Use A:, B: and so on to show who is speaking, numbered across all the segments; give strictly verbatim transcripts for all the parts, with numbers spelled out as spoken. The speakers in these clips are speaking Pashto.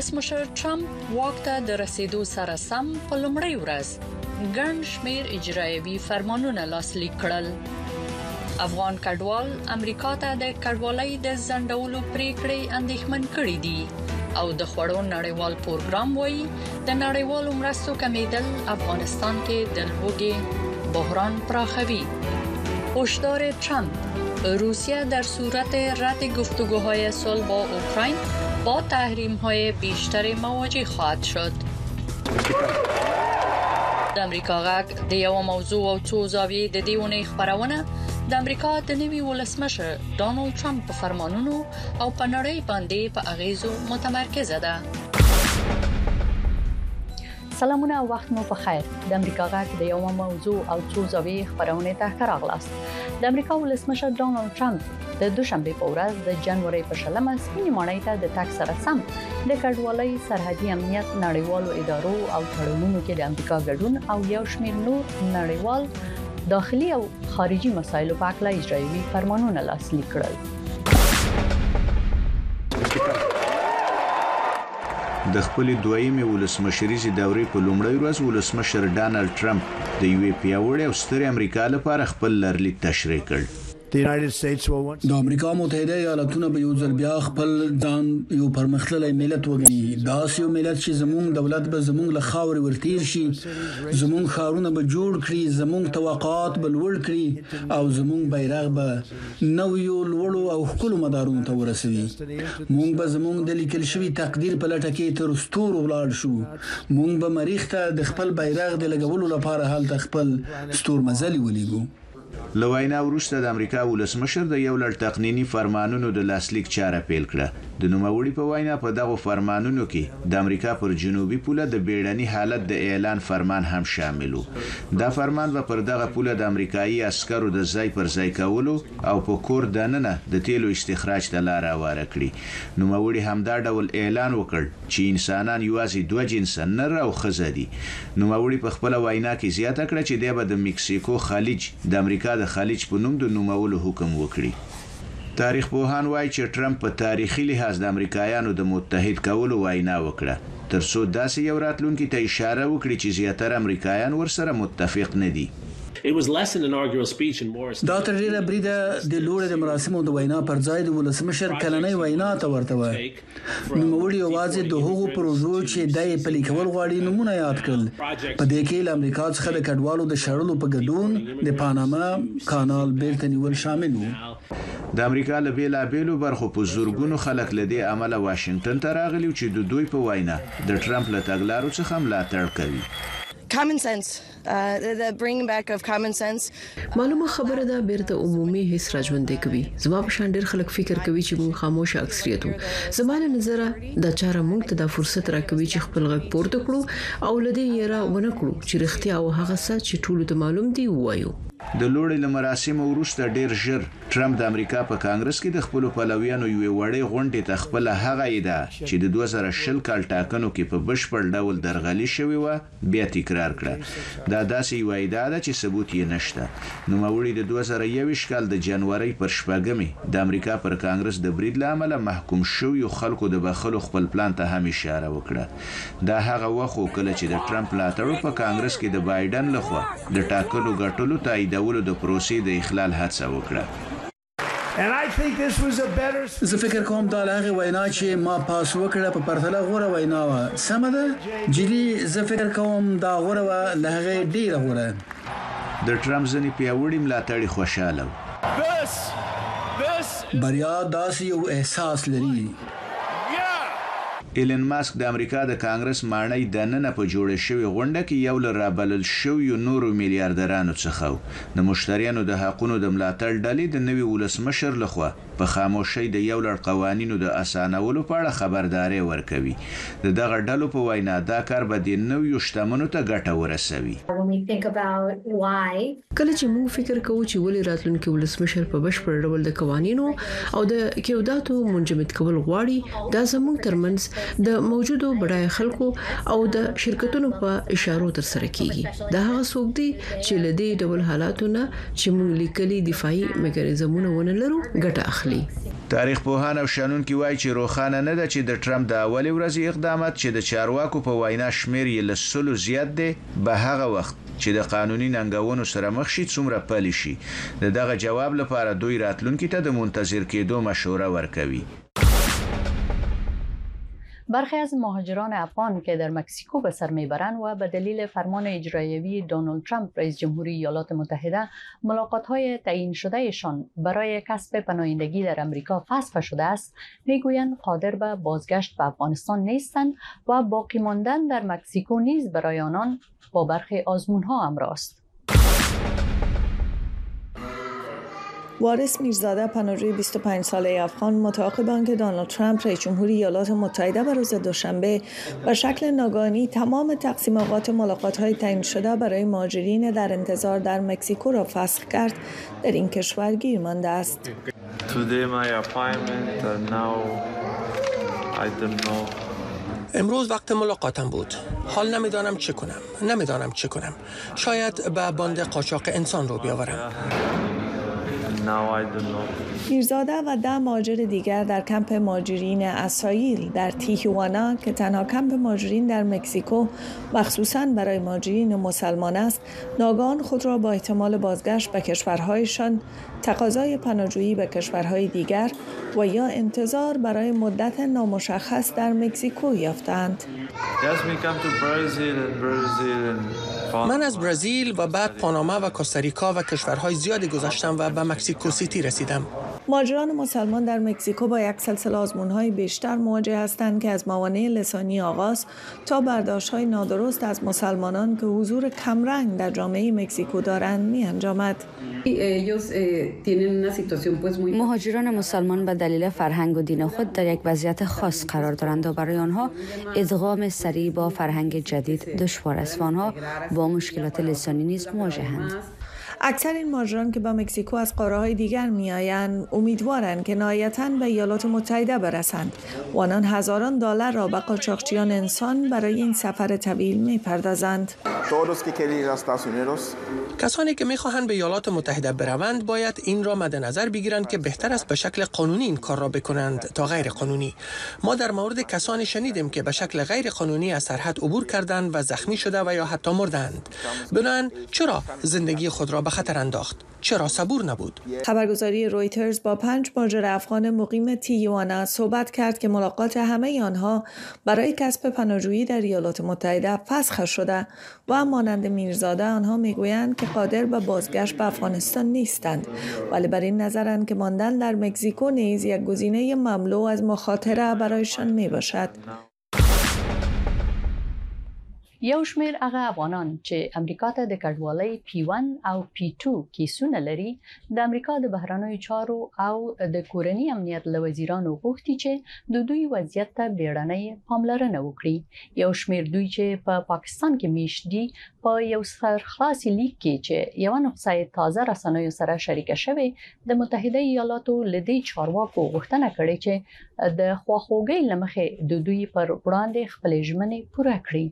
A: ولسمشر ټرمپ واک ته د رسیدو سره سم په لومړۍ ورځ ګڼ شمېر اجرایوي فرمانونه لاسلیک کړل. افغان کډوال امریکا ته د کډوالۍ د ځنډولو پریکړې اندېښمن کړې دي او د خوړو نړیوال پروګرام وایي د نړیوالو مرستو کمیدل افغانستان کې د لوږې بحران پراخوي. هشدار ترامپ: روسیه در صورت رد گفتگوهای صلح با اوکراین با تحریم‌های بیشتر مواجه خواهد شد. د امریکا غږ د یو موضوع او څو زاویې د دیونه خبرونه د امریکا د نوي ولسمشر ډانلډ ټرمپ په فرمانونو او په نړۍ باندې په اغیزو متمرکزه ده. سلامونه او وخت مو په خیر. د امریکا غږ د یو موضوع او څو زاویې خبرونه ته راغلاست. د امریکا ولسمشر ډانلډ ټرمپ د دوشنبه په ورځ د جنوري په شلمه سپینې ماڼۍ ته د تګ سره سم د کډوالۍ سرحدي امنیت نړیوالو ادارو او تړونونو کې د امریکا ګډون او یو شمېر نور نړیوال داخلي او خارجي مسایلو په اړه اجرایوي فرمانونه لاسلیک کړل.
B: د خپل دویمه ولسمشریزي دورې په لومړۍ ورځ ولسمشر ډانلډ ټرمپ د یو پیاوړي او ستر امریکا لپاره خپل لرلیک تشریح کړ.
C: د امریکا متحده ایالاتونو به یو ځل بیا خپل ځان یو پرمختللی ملت وګڼي. دا یو ملت چې زموږ دولت به زموږ له خاورې ورتیر شي، زموږ ښارونه به جوړ کړي، زموږ توقعات به لوړ کړي او زموږ بیرغ به نویو لوړو او ښکلو مدارونو ته ورسوي. موږ به زموږ د لیکل شوي تقدیر په لټه کې تر ستورو ولاړ شو. موږ به مریخ ته د خپل بیرغ د لګولو لپاره هلته خپل ستورمزلي ولیږو.
B: لوینا وروسته د امریکا ولسمشر د یو لړ تقنینی فرمانونو د لاسلیک چاره پیل کړه. د نوموړي په وینا په دغه فرمانونو کې د امریکا پر جنوبي پوله د بیړني حالت د اعلان فرمان هم شامل و. دا فرمان به پر دغه پوله د امریکایي عسکرو د ځای پر ځای کولو او په کور دننه د تیلو استخراج ته لار هواره کړي. نوموړي هم دا ډول اعلان وکړ چې انسانان یوازې دوه جنسه نر او ښځه دي. نوموړي په خپل وینا کې زیاته کړه چې دی به د میکسیکو خلیج د امریکا د خلیج په نوم د نومولو حکم وکړي. تاریخ پوهان وایي چې ټرمپ په تاریخي لحاظ د امریکایانو د متحد کولو وینا وکړه ترڅو داسې یو راتلونکي ته اشاره وکړي چې زیاتره امریکایان ورسره متفق نه دي.
C: دا تر ډیره بریده د لوړې د مراسمو د وینا پر ځای د ولسمشر کلنۍ وینا ته ورته و. نوموړي یوازې د هغو پروژو چې دای په لیکول غواړي نمونه یاد کړل. په دې کې له امریکا څخه د کډوالو د شړلو په ګډون د پاناما کانال بیرته نیول شامل وو.
B: د امریکا له بیلابېلو برخو په زورګونو خلک له دې عمله واشنگټن ته راغلي چې د دوی په وینا د ټرمپ له تګلارو څخه ملاتړ کوي.
D: Common sense, uh, the, the bringing back of common sense.
E: معلومه خبره ده بیرته عمومي حس راځوندې کوي. زما په شان ډېر خلک فکر کوي چې موږ خاموش اکثریت وو. زما له نظره دا چاره موږ ته د فرصت راکوي چې خپل غږ پورته کړو او لدې یې را ونه کړو چې رښتیا او هغه څه چې ټول ته معلوم دی وایو.
B: د لوړې له مراسمو وروسته ډیر ژر ټرمپ د امریکا په کانګرس کې د خپل پلویانو یو وړې غونډې ته خپل هغه ایده چې د دوه زره شل کال ټاکنو کې په بشپړ ډول درغلي شوی و بیا تکرار کړه. دا داسې یو ایده ده چې ثبوت یې نشته. نوموړي د دوه زره یوویشت کال د جنوري پر شپږمې د امریکا پر کانګرس د برید له امله محکوم شویو خلکو د بخښلو خپل پلان ته هم اشاره وکړه. دا هغه وخت کله چې د ټرمپ ملاتړو په کانګرس کې د بایدن لخوا د ټاکنو ګټلو ته دولو د پروسې د اخلال هڅه وکړه.
C: زه فکر کوم دا هغه وینا چې ما پاس وکړه په پرتله غوړه وینا و. سم ده؟ جدي زه فکر کوم دا غوړه و له هغه ډیره غوړه.
B: د ټرمپ ځنې پیاوړي ملاتړي خوشاله و.
C: بریا داسې یو احساس لري.
B: ایلن ماسک د امریکا د کانګرس ماڼۍ د نن په جوړ شوی غونډه کې یو لر رابلل شوی نورو میلیارډرانو څخه د مشتریانو د حقوقو د ملاتړ ډلې د نوي ولسمشر لخوا په خاموشۍ د یو لړ قوانینو د اسانولو په اړه خبرداري ورکوي. د دغه ډلو په وینا دا کار به د نویو شتمنو ته ګټه ورسوي.
E: کله چې موږ فکر کوو چې ولې راتلونکي ولسمشر په بشپړ ډول د قوانینو او د کېوداتو منجمد کول غواړي، دا زموږ ترمنځ د موجودو بډای خلکو او د شرکتونو په اشارو تر سره کیږي دا هغه څوک دي چې لدی ډول حالاتونه چې موږ لیکلي دفاعي میکانیزمونه ونه لرو ګټه اخلي.
B: تاریخ پوهان او شنونکي وایي چې روښانه نه ده چې د ټرمپ د اولي ورځې اقدامات چې د چارواکو په وینا شمیر یې له سلو زیات دی به هغه وخت چې د قانوني ننګونو سره مخ شي څومره پلي شي. د دغه جواب لپاره دوی راتلونکي ته د منتظر کېدو مشوره ورکوي.
A: برخی از مهاجران افغان که در مکزیکو به سر میبرند و به دلیل فرمان اجرایی دونالد ترامپ رئیس جمهوری ایالات متحده ملاقات‌های تعیین شدهشان برای کسب پناهندگی در امریکا فسخ شده است، میگویند قادر به بازگشت به افغانستان نیستند و باقی ماندن در مکزیکو نیز برای آنان با برخی آزمون‌ها همراه است.
F: وارث میرزاده پناهجوی بیست و پنج ساله افغان متعاقب آنکه دونالد ترامپ رئیس جمهوری ایالات متحده به روز دوشنبه به شکل ناگهانی تمام تقسیم اوقات ملاقات‌های تعیین شده برای مهاجرین در انتظار در مکزیکو را فسخ کرد، در این کشور گیر مانده است.
G: امروز وقت ملاقاتم بود. حال نمیدانم چه کنم. نمیدانم چه کنم. شاید به باند قاچاق انسان رو بیاورم.
F: میرزاده و ده مهاجر دیگر در کمپ مهاجرین اسرائیل در تیهوانا که تنها کمپ مهاجرین در مکزیکو مخصوصاً برای مهاجرین مسلمان است، ناگهان خود را با احتمال بازگشت به کشورهایشان، تقاضای پناهجویی به کشورهای دیگر و یا انتظار برای مدت نامشخص در مکزیکو یافتند.
G: من از برزیل و بعد پاناما و کوستاریکا و کشورهای زیادی گذشتم و به مکزیکو سیتی رسیدم.
F: مهاجران مسلمان در مکزیکو با یک سلسله آزمون‌های بیشتر مواجه هستند که از موانع لسانی آغاز تا برداشت‌های نادرست از مسلمانان که حضور کمرنگ در جامعه مکزیکو دارند می‌انجامد.
H: مهاجران مسلمان به دلیل فرهنگ و دین خود در یک وضعیت خاص قرار دارند و برای آنها ادغام سریع با فرهنگ جدید دشوار است و آنها با مشکلات لسانی نیز مواجه‌اند.
F: اکثر این مهاجران که به مکزیکو از قاره‌های دیگر می‌آیند امیدوارند که نهایتاً به ایالات متحده برسند و آنان هزاران دلار را به قاچاقچیان انسان برای این سفر طویل می‌پردازند.
G: کسانی که می‌خواهند به ایالات متحده بروند باید این را مد نظر بگیرند که بهتر است به شکل قانونی این کار را بکنند تا غیر قانونی. ما در مورد کسانی شنیدیم که به شکل غیر قانونی از سرحد عبور کردند و زخمی شده و یا حتی مردند. بنابراین چرا زندگی خود را به خطر انداخت؟ چرا صبور نبود؟
F: خبرگزاری رویترز با پنج مهاجر افغان مقیم تیهوانا صحبت کرد که ملاقات همه آنها برای کسب پناهجویی در ایالات متحده فسخ شده و مانند میرزاده آنها میگویند که قادر به بازگشت به افغانستان نیستند، ولی بر این نظرند که ماندن در مکزیکو نیز یک گزینه مملو از مخاطره برایشان میباشد.
A: یو شمیر هغه افغانان چې امریکا ته د کډوالۍ پی یک او پی دو کیسونه لري د امریکا د بهرنیو چارو او د کورنۍ امنیت له وزیرانو غوښتي چې د دوی وضعیت ته بیړنۍ پاملرنه وکړي. یو شمیر دوی چې په پا پاکستان کې میشت دي په یو سرخلاصي لیک کې چې یو نقصه تازه رسنیو سره شریک شوی د متحده ایالاتو لدی چارواکو غوښتنه کړې چې د خواخوږۍ لمخې د دوی پر وړاندې خپل ژمنې پوره کړي.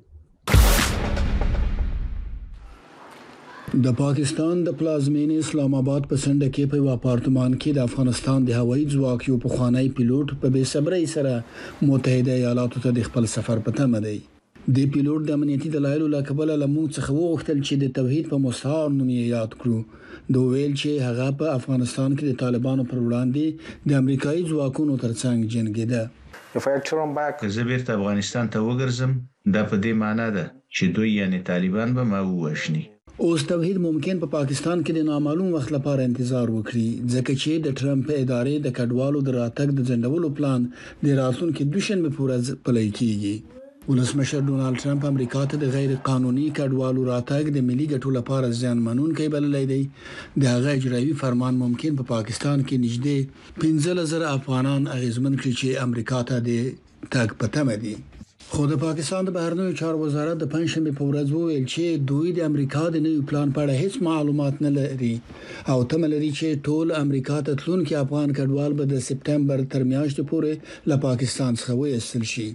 C: د پاکستان د پلازمینې اسلام آباد په سنډه کې په یو اپارتمان کې د افغانستان د هوایي ځواک یو پخوانی پیلوټ په بې صبرۍ سره متحده ایالاتو ته د خپل سفر په تمه دی. د پیلوټ د امنیتي دلایلو له کبله لمونږ څخه وغوښتل چې د توحید په مستعار نوم یاد کړو. دوی ویل چې هغه په افغانستان کې د طالبانو پر وړاندې د امریکایي ځواکونو ترڅنګ جنګیده.
B: زه بیرته افغانستان ته وګرځم دا په دې معنی ده چې دوی یعنی طالبان به ما ووژني.
C: اوس توحید ممکن په پا پاکستان کې د نامعلوم وخت لپاره انتظار وکړي ځکه چې د ټرمپ ادارې د کډوالو د راتګ د ځنډولو پلان د راتلونکي دوشنبه پورې پلی کیږي. ولسمشر ډونالد ترامپ امریکا ته د غیر قانوني کډوالو راتګ د ملي ګټو لپاره ځان منونکی بللی دی. د هغه اجرایي فرمان ممکن په پا پاکستان کې نږدې پنځه زره افغانان اغیزمن کړي چې امریکا ته د تګ په تمه دي. خو د پاکستان د بهرنیو چارو وزارت د پنځشنبه په ورځ وویل چې دوی د امریکا د نوي پلان په اړه هیڅ معلومات نه لري او تمه لري چې ټول امریکا ته تلونکي افغان کډوال به د سپتمبر تر میاشتې پورې له پاکستان څخه وایستل شي.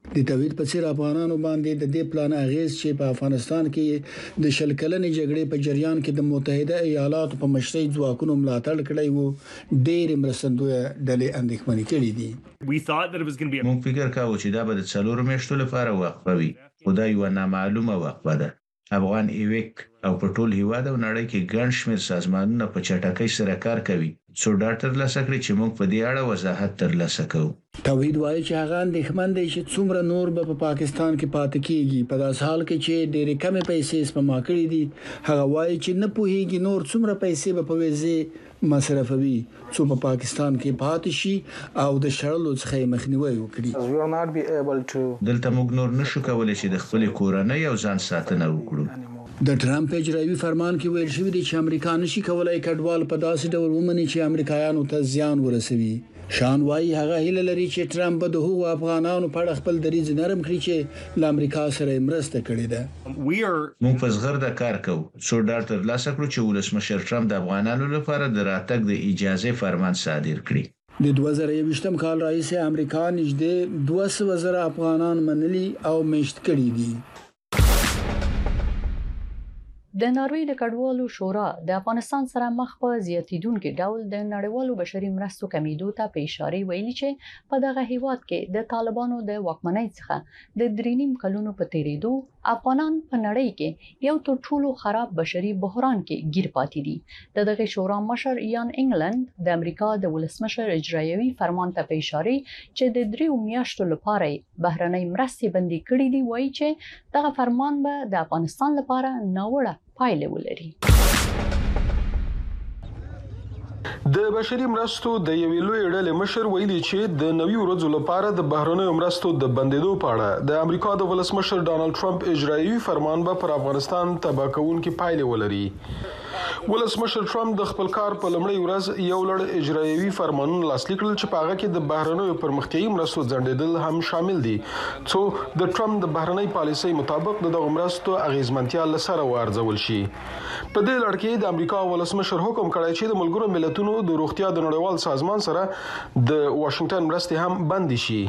C: د توحید په څیر افغانانو باندې د دې پلان اغیز چې په افغانستان کې د شل کلنې جګړې په جریان کې د متحده ایالاتو په مشرۍ ځواکونو ملاتړ کړی وو ډېر مرستندوی ډلې اندېښمنې کړې دي.
B: موږ فکر کاوه چې دا به د څلورو میاشتو لپاره وقفه وي، خو دا یو نامعلومه وقفه ده. افغان ایویک او په ټول هیواد او نړۍ کې ګڼ شمېر سازمانونه په چټکۍ سره کار کوي څو ډاټ ترلاسه کړي چې موږ په دې اړه وضاحت ترلاسه کوو.
C: توحید وایي چې هغه اندېښمن دی چې څومره نور به په پا پاکستان کې پاتې کیږي په داس حال کې چې ډېرې کمې پیسې سپما کړې دي. هغه وایي چې نه پوهیږي نور څومره پیسې به په ویزه مصرفوي څو په پا پاکستان کې پاتې شي او د شړلو څخه مخنیوي وکړي.
B: دلته موږ نور نشو کولای چې د خپل کورنۍ او ځان ساتنه وکړو.
C: د ټرمپ اجرایوي فرمان کې ویل شوی دی چې امریکا نشي کولای کډوال په داسې ډول ومني چې امریکایانو ته زیان ورسوي. شان وايي هغه هیله لري چې ټرمپ به د هغو افغانانو په اړه خپل دریځ نرم کړي چې له امریکا سره مرسته کړې ده.
B: موږ په زغرده کار کوو څو ډاټ ترلاسه کړو چې ولسمشر ټرمپ د افغانانو لپاره د راتګ د اجازه فرمان صادر کړي.
C: د دوه زره یوویشتم کال رئیس امریکا نږدې دوه سوه زره افغانان منلي او میشت کړي دي.
A: د ناروې د کډوالو شورا د افغانستان سره مخ په زیاتیدونکو ډول د نړیوالو بشري مرستو کمیدو ته په اشاره ویلي چې په دغه هیواد کې د طالبانو د واکمنۍ څخه د درینیم کلونو په تیریدو افغانان په نړۍ کې یو تر ټولو خراب بشري بحران کې گیر پاتې دي. د دغه شورا مشر یان انګلند د امریکا د ولسمشر اجرایوي فرمان ته په اشاره چې د دریو میاشتو لپاره بهرنۍ مرستې بندي کړې دي وایي چې دغه فرمان به د افغانستان لپاره ناوړه پایله ولري.
I: د بشري مرستو د یوې لوی ډلې مشر ویلي چې د نوي ورځو لپاره د بهرنیو مرستو د بندیدو په اړه د امریکا د ولسمشر ډانلډ ټرمپ اجرایوي فرمان به پر افغانستان تباه کوونکې پایله ولري. ولسمشر ټرمپ د خپل کار په لومړۍ ورځ یو لړ اجرایوي فرمانونه لاسلیک کړل چې په هغه کې د بهرنیو پرمختیایي مرستو ځنډیدل هم شامل دي څو د ټرمپ د بهرنۍ پالیسۍ مطابق د دغه مرستو اغیزمنتیا لسره وارزول شي. په دې لړ کې د امریکا ولسمشر حکم کړی چې د ملګرو ملتونو د روغتیا د نړیوال سازمان سره د واشنگټن مرستې هم بند شي.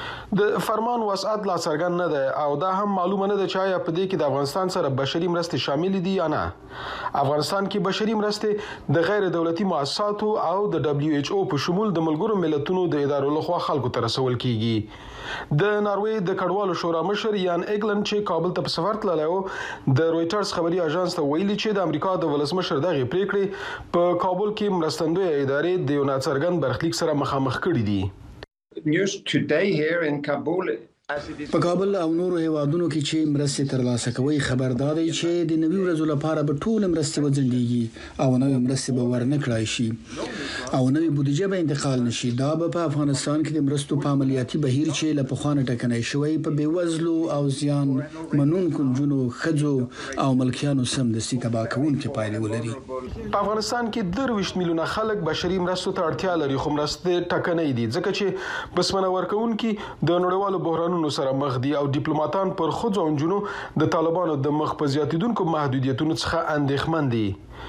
I: د فرمان وسعت لا څرګند نه ده او دا هم معلومه نه ده چې آیا په دې کې د افغانستان سره بشري مرستې شامل دي یا نه. افغانستان کې بشري مرستې د غیر دولتي مؤسساتو او د دبليو ایچ او په شمول د ملګرو ملتونو د ادارو لخوا خلکو ته رسول کیږي. د ناروې د کډوالو شورا مشر یان ایګلند چې کابل ته په سفر تللی و د رويټرز خبري اژانس ته ویلي چې د امریکا د ولسمشر دغه پریکړې په کابل کې مرستندوی ادارې د یو ناڅرګند برخلیک سره مخامخ کړي دي.
J: News today here in Kabul
C: په کابل او نورو هیوادونو کې چې مرستې ترلاسه کوي خبردار دي چې د نوي ورځو لپاره به ټول مرستې وځنډيږي او نوې مرستې به ورنه کړای شي او نوې بودیجه به انتقال نشي. دا به په افغانستان کې د مرستو په عملیاتي بهیر چې له پخوانه ټکنۍ شوی په بیوزلو او زیان منونکو جنو خځو او ملکیانو سم د سي تبا کوونکې پایلې ولري.
I: په افغانستان کې درویشت میلیونه خلک بشري مرستو ته اړتیا لري خو مرستې ټکنۍ دي ځکه چې بسمنه ورکوونکي د نړیوالو بحرانونو سره مخ دي او ډیپلوماټان پر خځو او نجونو د طالبانو د مخ په زیاتیدونکو محدودیتونو څخه اندېښمن دي.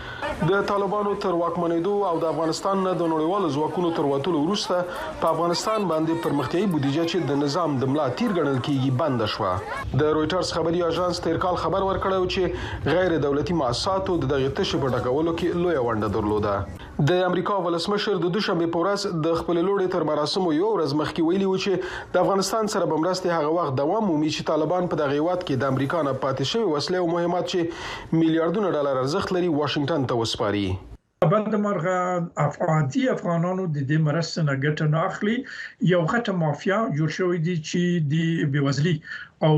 I: د طالبانو تر واکمنېدو او د افغانستان نه د نړیوالو ځواکونو تر وټولو وروسته په افغانستان باندې پرمختیایي بودیجه چې د نظام د ملا تیر ګڼل کیږي بند شوه. د رويټرز خبري اژانس تیر کال خبر ورکړی چې غیر دولتي مؤسساتو د دغه تشې په ډکولو کې لوی ونډه درلوده. د امریکا ولسمشر د دوشنبه په ورځ د خپل لوړې تر مراسمو یو ورځ مخکې ویلي و چې د افغانستان سره به مرستې هغه وخت دوام مومي چې طالبان په دغه هیواد کې د امریکا نه پاتې شوی وسلې او مهمات چې میلیارډونه ډالر ارزښت لري واشنگټن ته وسپاري.
K: بند مرغه افغاني افغانانو د دې مرستې نه ګټه نه اخلي. یو غټه مافیا جوړ شوې دي چې د بیوزلي او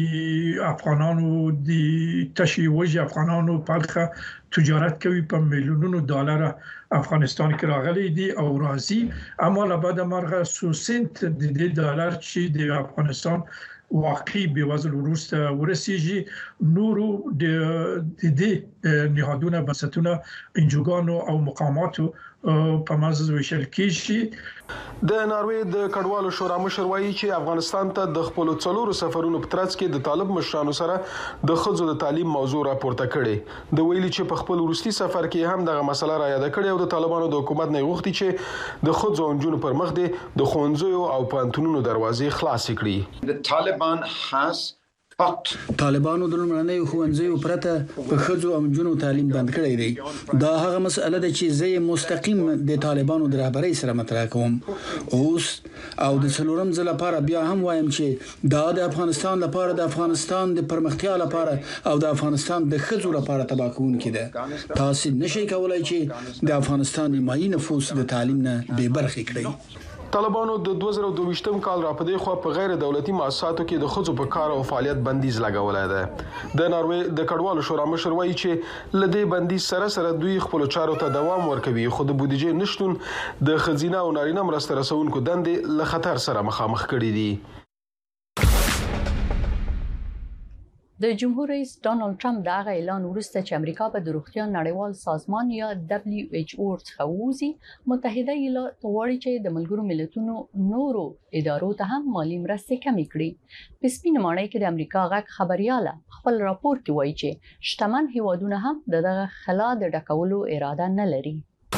K: د افغانانو د تشي وجه افغانانو په تجارت کوي په میلیونونو ډالر افغانستان کې راغلي دي او راځي اما له بعد مرغه سو سنت د دې ډالر چې د افغانستان واقعي بیوزل وروسته ورسیږي نورو د دې نهادونه بنسټونه انجوګانو او مقاماتو په مازه وشل کیږي.
I: د ناروې د کډوالو شورا مشر وایي چې افغانستان ته د خپل څلورو سفرونو په ترڅ کې د طالب مشرانو سره د خځو د تعلیم موضوع راپورته کړي. د ویلي چې په خپل وروستي سفر کې هم دغه مسله را یاد کړې او د طالبانو د حکومت نه غوښتي چې د خځو او نجونو پر مخ د ښوونځیو او پوهنتونونو دروازې خلاص کړي.
J: The Taliban has
C: طالبانو د لومړنیو ښوونځیو پرته په ښځو او نجونو تعلیم بند کړی دی. دا هغه مسله ده چې زه مستقیم د طالبانو د رهبرۍ سره مطرح کوم. اوس او د څلورم ځل لپاره بیا هم وایم چې دا د افغانستان لپاره د افغانستان د پرمختیا لپاره او د افغانستان د ښځو لپاره تباه کوونکی ده. تاسو نشئ کولای چې د افغانستان نیمایي نفوس د تعلیم نه بې برخې کړئ.
I: طالبانو د دوه زره دوه ویشتم کال را پدې خو په غیر دولتي مؤسساتو کې د خځو په کار او فعالیت بندیز لګولای دی. د ناروې د کډوالو شورا مشر وایي چې لدې بندیز سره سره دوی خپل چارو ته دوام ورکوي خو د بودیجې نشټون د خزینه او نارینه مرسته رسونکو دندې له خطر سره مخامخ کړي دي.
A: د جمهور رئیس ډانلډ ټرمپ د هغه اعلان وروسته چې امریکا به د روغتیا نړیوال سازمان یا دبليو ایچ او څخه ووځي، متحده ایالات غواړي چې د ملګرو ملتونو نورو ادارو ته هم مالی مرستې کمې کړي. په سپینه ماڼۍ کې د امریکا غږ خبرياله خپل راپور کې وایي چې شتمن هیوادونه هم دغه خلا د ډکولو اراده نه لري.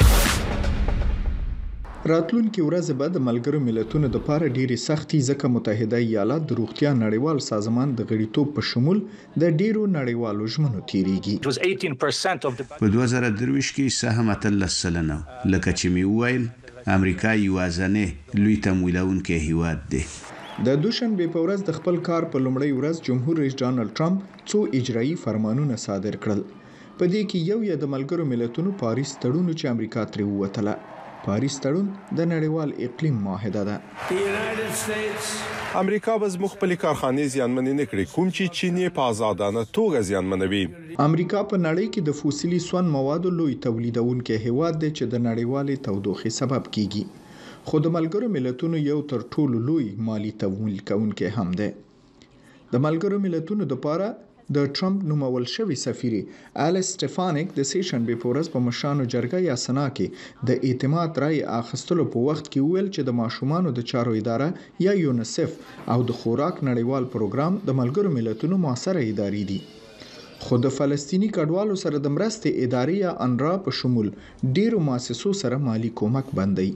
L: راتلونکي ورځ به د ملګرو ملتونو د لپاره ډېری سختي ځکه متحده ایالات د روغتیا نړیوال سازمان د غړیتوب په شمول د ډیرو نړیوالو ژمنو تیریږي.
B: په دوه زره درویشت کې سهم اتلس سلنه لکه چې می ویل امریکا یوازنې لوی تمویلونکي هیواد دی.
L: د دوشنبه په ورځ د خپل کار په لومړۍ ورځ جمهور رئیس ډانلډ ټرمپ څو اجرایي فرمانونه صادر کړل. په دې کې یو یې د ملګرو ملتونو پاریس تړون چې امریکا ترې ووتله. پاریس تړون د نړیوال اقلیم معاهده ده.
M: امریکا به زموږ خپل کارخانې زیانمنې نه کړي کوم چې چین په آزادانه توګه زیانمنوي.
L: امریکا په نړۍ کې د فوسیلي سون موادو لوی تولیدونکي هیواد دی چې د نړیوالې تودوخې سبب کیږي. خو د ملګرو ملتونو یو تر ټولو لوی مالی تمویل کوونکی هم دی. د ملګرو ملتونو لپاره د ټرمپ نومول شوی سفیر الیس سټفانیک د سیشنبه په ورځ په مشانو جرګه یا سنا کې د اعتماد رای اخیستلو په وخت کې ویل چې د ماشومانو د چارو اداره یا یونیسف او د خوراک نړیوال پروګرام د ملګرو ملتونو موثره ادارې دي. خو د فلسطینی کډوالو سره د مرستې ادارې یا انرا په شمول ډیرو مؤسسو سره مالی کومک بندي.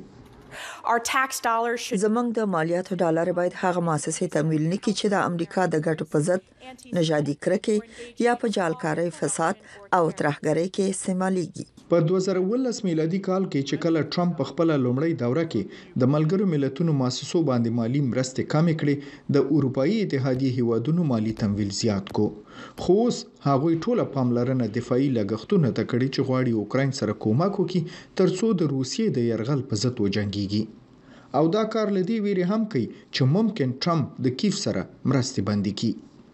N: زمونږ د مالیاتو ډالر باید هغه مؤسسې تمویل نکړي چې د امریکا د ګټو په ضد نژادي کرکې یا په جعلکارۍ فساد او ترهګرۍ کې استعمالېږي.
L: په دوه زره ولس میلادي کال کې چې کله ټرمپ په خپل لومړی دوره کې د ملګرو ملتونو مؤسسو باندې مالی مرستې کمې کړې، د اروپאי اتحادیې هیوادونو مالی تمویل زیات کو. خو اوس هغوی ټوله پاملرنه دفاعي لګښتونه ته کړي چې غواړي اوکراین سره کومک وکړي ترڅو د روسیې د یرغل په ضد وجنګيږي. او دا کار لدی ویری هم کوي چې ممکن ټرمپ د کیف سره مرستې بندي کړي.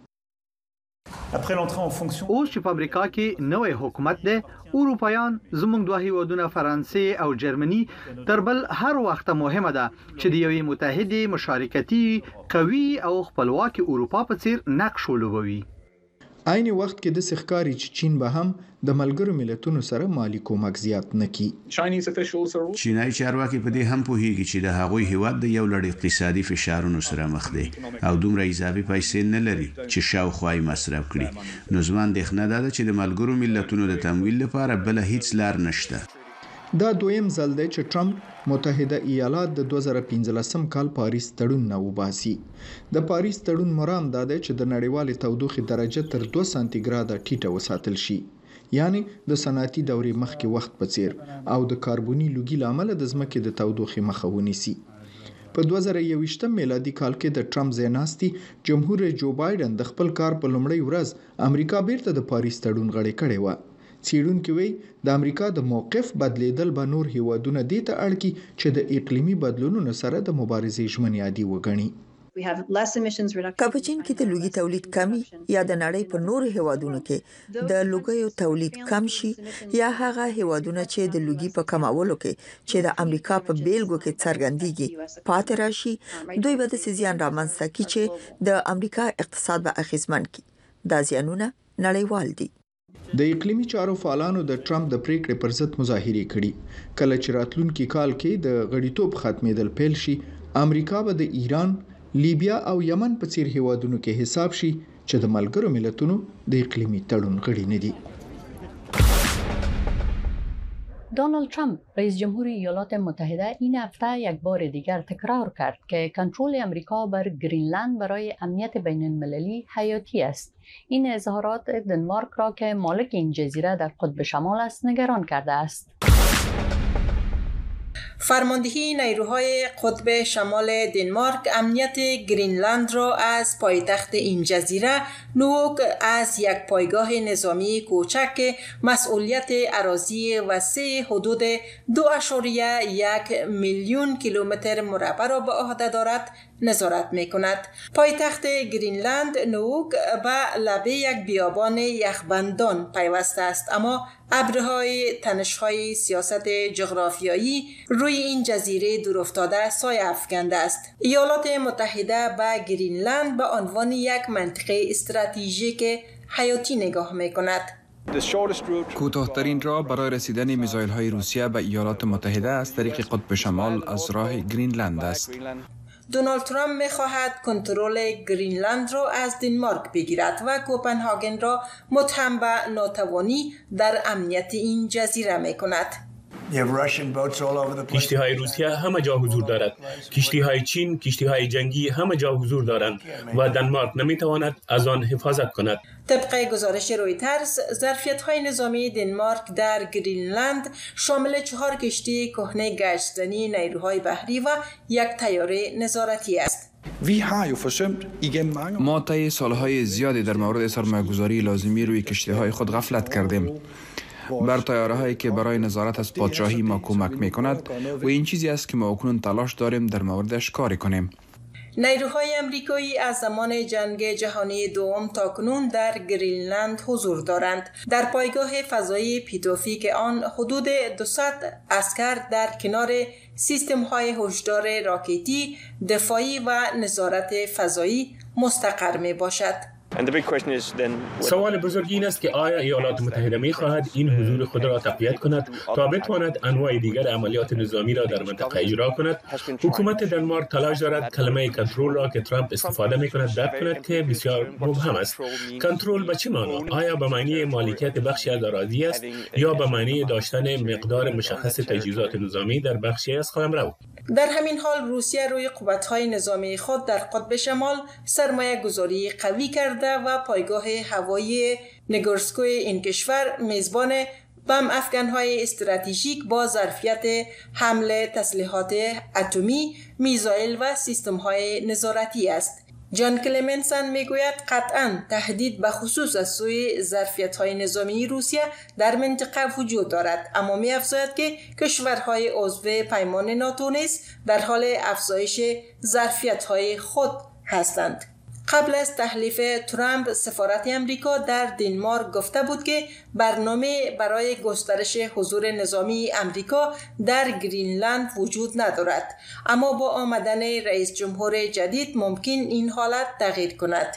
O: اوس چې په امریکا کې نوې حکومت ده، اروپایان زموږ دوه هیوادونه فرانسې او جرمني تر بل هر وخت مهمه ده چې د یوې متحده مشارکتي قوي او خپلواکي اروپا په څیر نقش ولوبوي.
L: عین وخت کې د سخکاري چې چین به هم د ملګرو ملتونو سره مالی کومک زیات نکي.
B: چینایي چارواکي په دې هم پوهیږي چې د هغوی هیواد د یو لړ اقتصادي فشارونو سره مخ دی او دومره اضافي پیسې نه لري چې شاوخوا یې مصرف کړي. نو زما اندېښنه ده چې د ملګرو ملتونو د تمویل لپاره بل هیڅ لار نشته.
L: دا دویم ځل دی چې ټرمپ متحده ایالات د دوه زره پنځلسم کال پاریس تړون نه وباسي. د پاریس تړون مرام دا دی چې د نړیوالې تودوخې درجه تر دوه سانتي ګراده ټیټه وساتل شي، یعنی د صنعتي دورې مخکې وخت په څیر، او د کاربوني لوګي لامل د ځمکې د تودوخې مخه ونیسي. په دوه زره یوویشتم میلادي کال کې د ټرمپ ځایناستي جمهور رئیس جو بایدن د خپل کار په لومړۍ ورځ امریکا بیرته د پاریس تړون غړی کړی و. څېړونکي وایي د امریکا د موقف بدلیدل به نور هیوادونه دې ته اړ کړي چې د اقلیمي بدلونونو سره د مبارزې ژمنې عادي وګڼي.
N: که په چین کې د لوګي تولید کمی یا د نړۍ په نورو هیوادونو کې د لوګیو تولید کم شي، یا هغه هیوادونه چې د لوګي په کمولو کې چې د امریکا په بیلګو کې څرګندېږي پاتې راشي، دوی به د زیان رامنځته کړي چې د امریکا اقتصاد به اغیزمن کړي. دا زیانونه نړیوال دي.
L: د اقلیمي چارو فعالانو د ټرمپ د پریکړې پر ضد مظاهرې کړي. کله چې راتلونکي کال کې د غړیتوب ختمېدل پیل شي، امریکا به د ایران، لیبیا او یمن په څیر هیوادونو کې حساب شي چې د ملګرو ملتونو د اقلیمي تړون غړي نه دي.
A: دونالد ترامپ رئیس جمهور ایالات متحده این هفته یک بار دیگر تکرار کرد که کنترل امریکا بر گرینلند برای امنیت بین المللی حیاتی است. این اظهارات دنمارک را که مالک این جزیره در قطب شمال است نگران کرده است.
P: فرماندهی نیروهای قطب شمال دنمارک امنیت گرینلند را از پایتخت این جزیره نوک از یک پایگاه نظامی کوچک که مسئولیت اراضی وسیع حدود دو اشاریه یک میلیون کیلومتر مربع را به عهده دارد نظارت می کند. پایتخت گرینلند نوک به لبه یک بیابان یخبندان پیوسته است، اما ابرهای تنش‌های سیاست جغرافیایی روی این جزیره دورافتاده سایه افکنده است. ایالات متحده به گرینلند به عنوان یک منطقه استراتژیک حیاتی نگاه می کند.
Q: کوتاه‌ترین راه برای رسیدن میزایل‌های روسیه به ایالات متحده از طریق قطب شمال از راه گرینلند است.
P: دونالد ترامپ می‌خواهد کنترل گرینلند را از دنمارک بگیرد و کوپنهاگن را متهم به ناتوانی در امنیت این جزیره می‌کند.
R: کشتی های روسیه همه جا حضور دارد. کشتی های چین، کشتی های جنگی همه جا حضور دارند و دنمارک نمیتواند از آن حفاظت کند.
P: طبق گزارش رویترز، ظرفیت های نظامی دنمارک در گرینلند شامل چهار کشتی کهنه گشتزنی نیروهای بحری و یک طیاره نظارتی است.
Q: ما طی سالهای زیادی در مورد سرمایه‌گذاری لازمی روی کشتی‌های خود غفلت کردیم. بر طیاره‌هایی که برای نظارت از پادشاهی ما کمک می‌کند و این چیزی است که ما اکنون تلاش داریم در موردش کاری کنیم.
P: نیروهای آمریکایی از زمان جنگ جهانی دوم تاکنون در گرینلند حضور دارند. در پایگاه فضایی پیتوفیک آن حدود دویست عسکر در کنار سیستم‌های هشدار راکتی، دفاعی و نظارت فضایی مستقر می‌باشد.
R: سوال بزرگ این است که آیا ایالات متحده می خواهد این حضور خود را تقویت کند تا بتواند انواع دیگر عملیات نظامی را در منطقه اجرا کند؟ حکومت دنمارک تلاش دارد کلمه کنترل را که ترامپ استفاده می کند درک کند که بسیار مبهم است. کنترل به چه معنا؟ آیا به معنی مالکیت بخشی از اراضی است یا به معنی داشتن مقدار مشخص تجهیزات نظامی در بخشی از قلمرو؟
P: در همین حال روسیه روی قوت‌های نظامی خود در قطب شمال سرمایه گذاری قوی کرده و پایگاه هوایی نگورسکوی این کشور میزبان بم افکن‌های استراتژیک با ظرفیت حمل تسلیحات اتمی، میزایل و سیستم‌های نظارتی است. جان کلمنسن میگوید قطعاً تهدید به خصوص از سوی ظرفیت‌های نظامی روسیه در منطقه وجود دارد، اما می‌افزاید که کشورهای عضو پیمان ناتو نیز در حال افزایش ظرفیت‌های خود هستند. قبل از تحلیف ترامپ، سفارت آمریکا در دنمارک گفته بود که برنامه برای گسترش حضور نظامی آمریکا در گرینلند وجود ندارد، اما با آمدن رئیس جمهور جدید ممکن این حالت تغییر کند.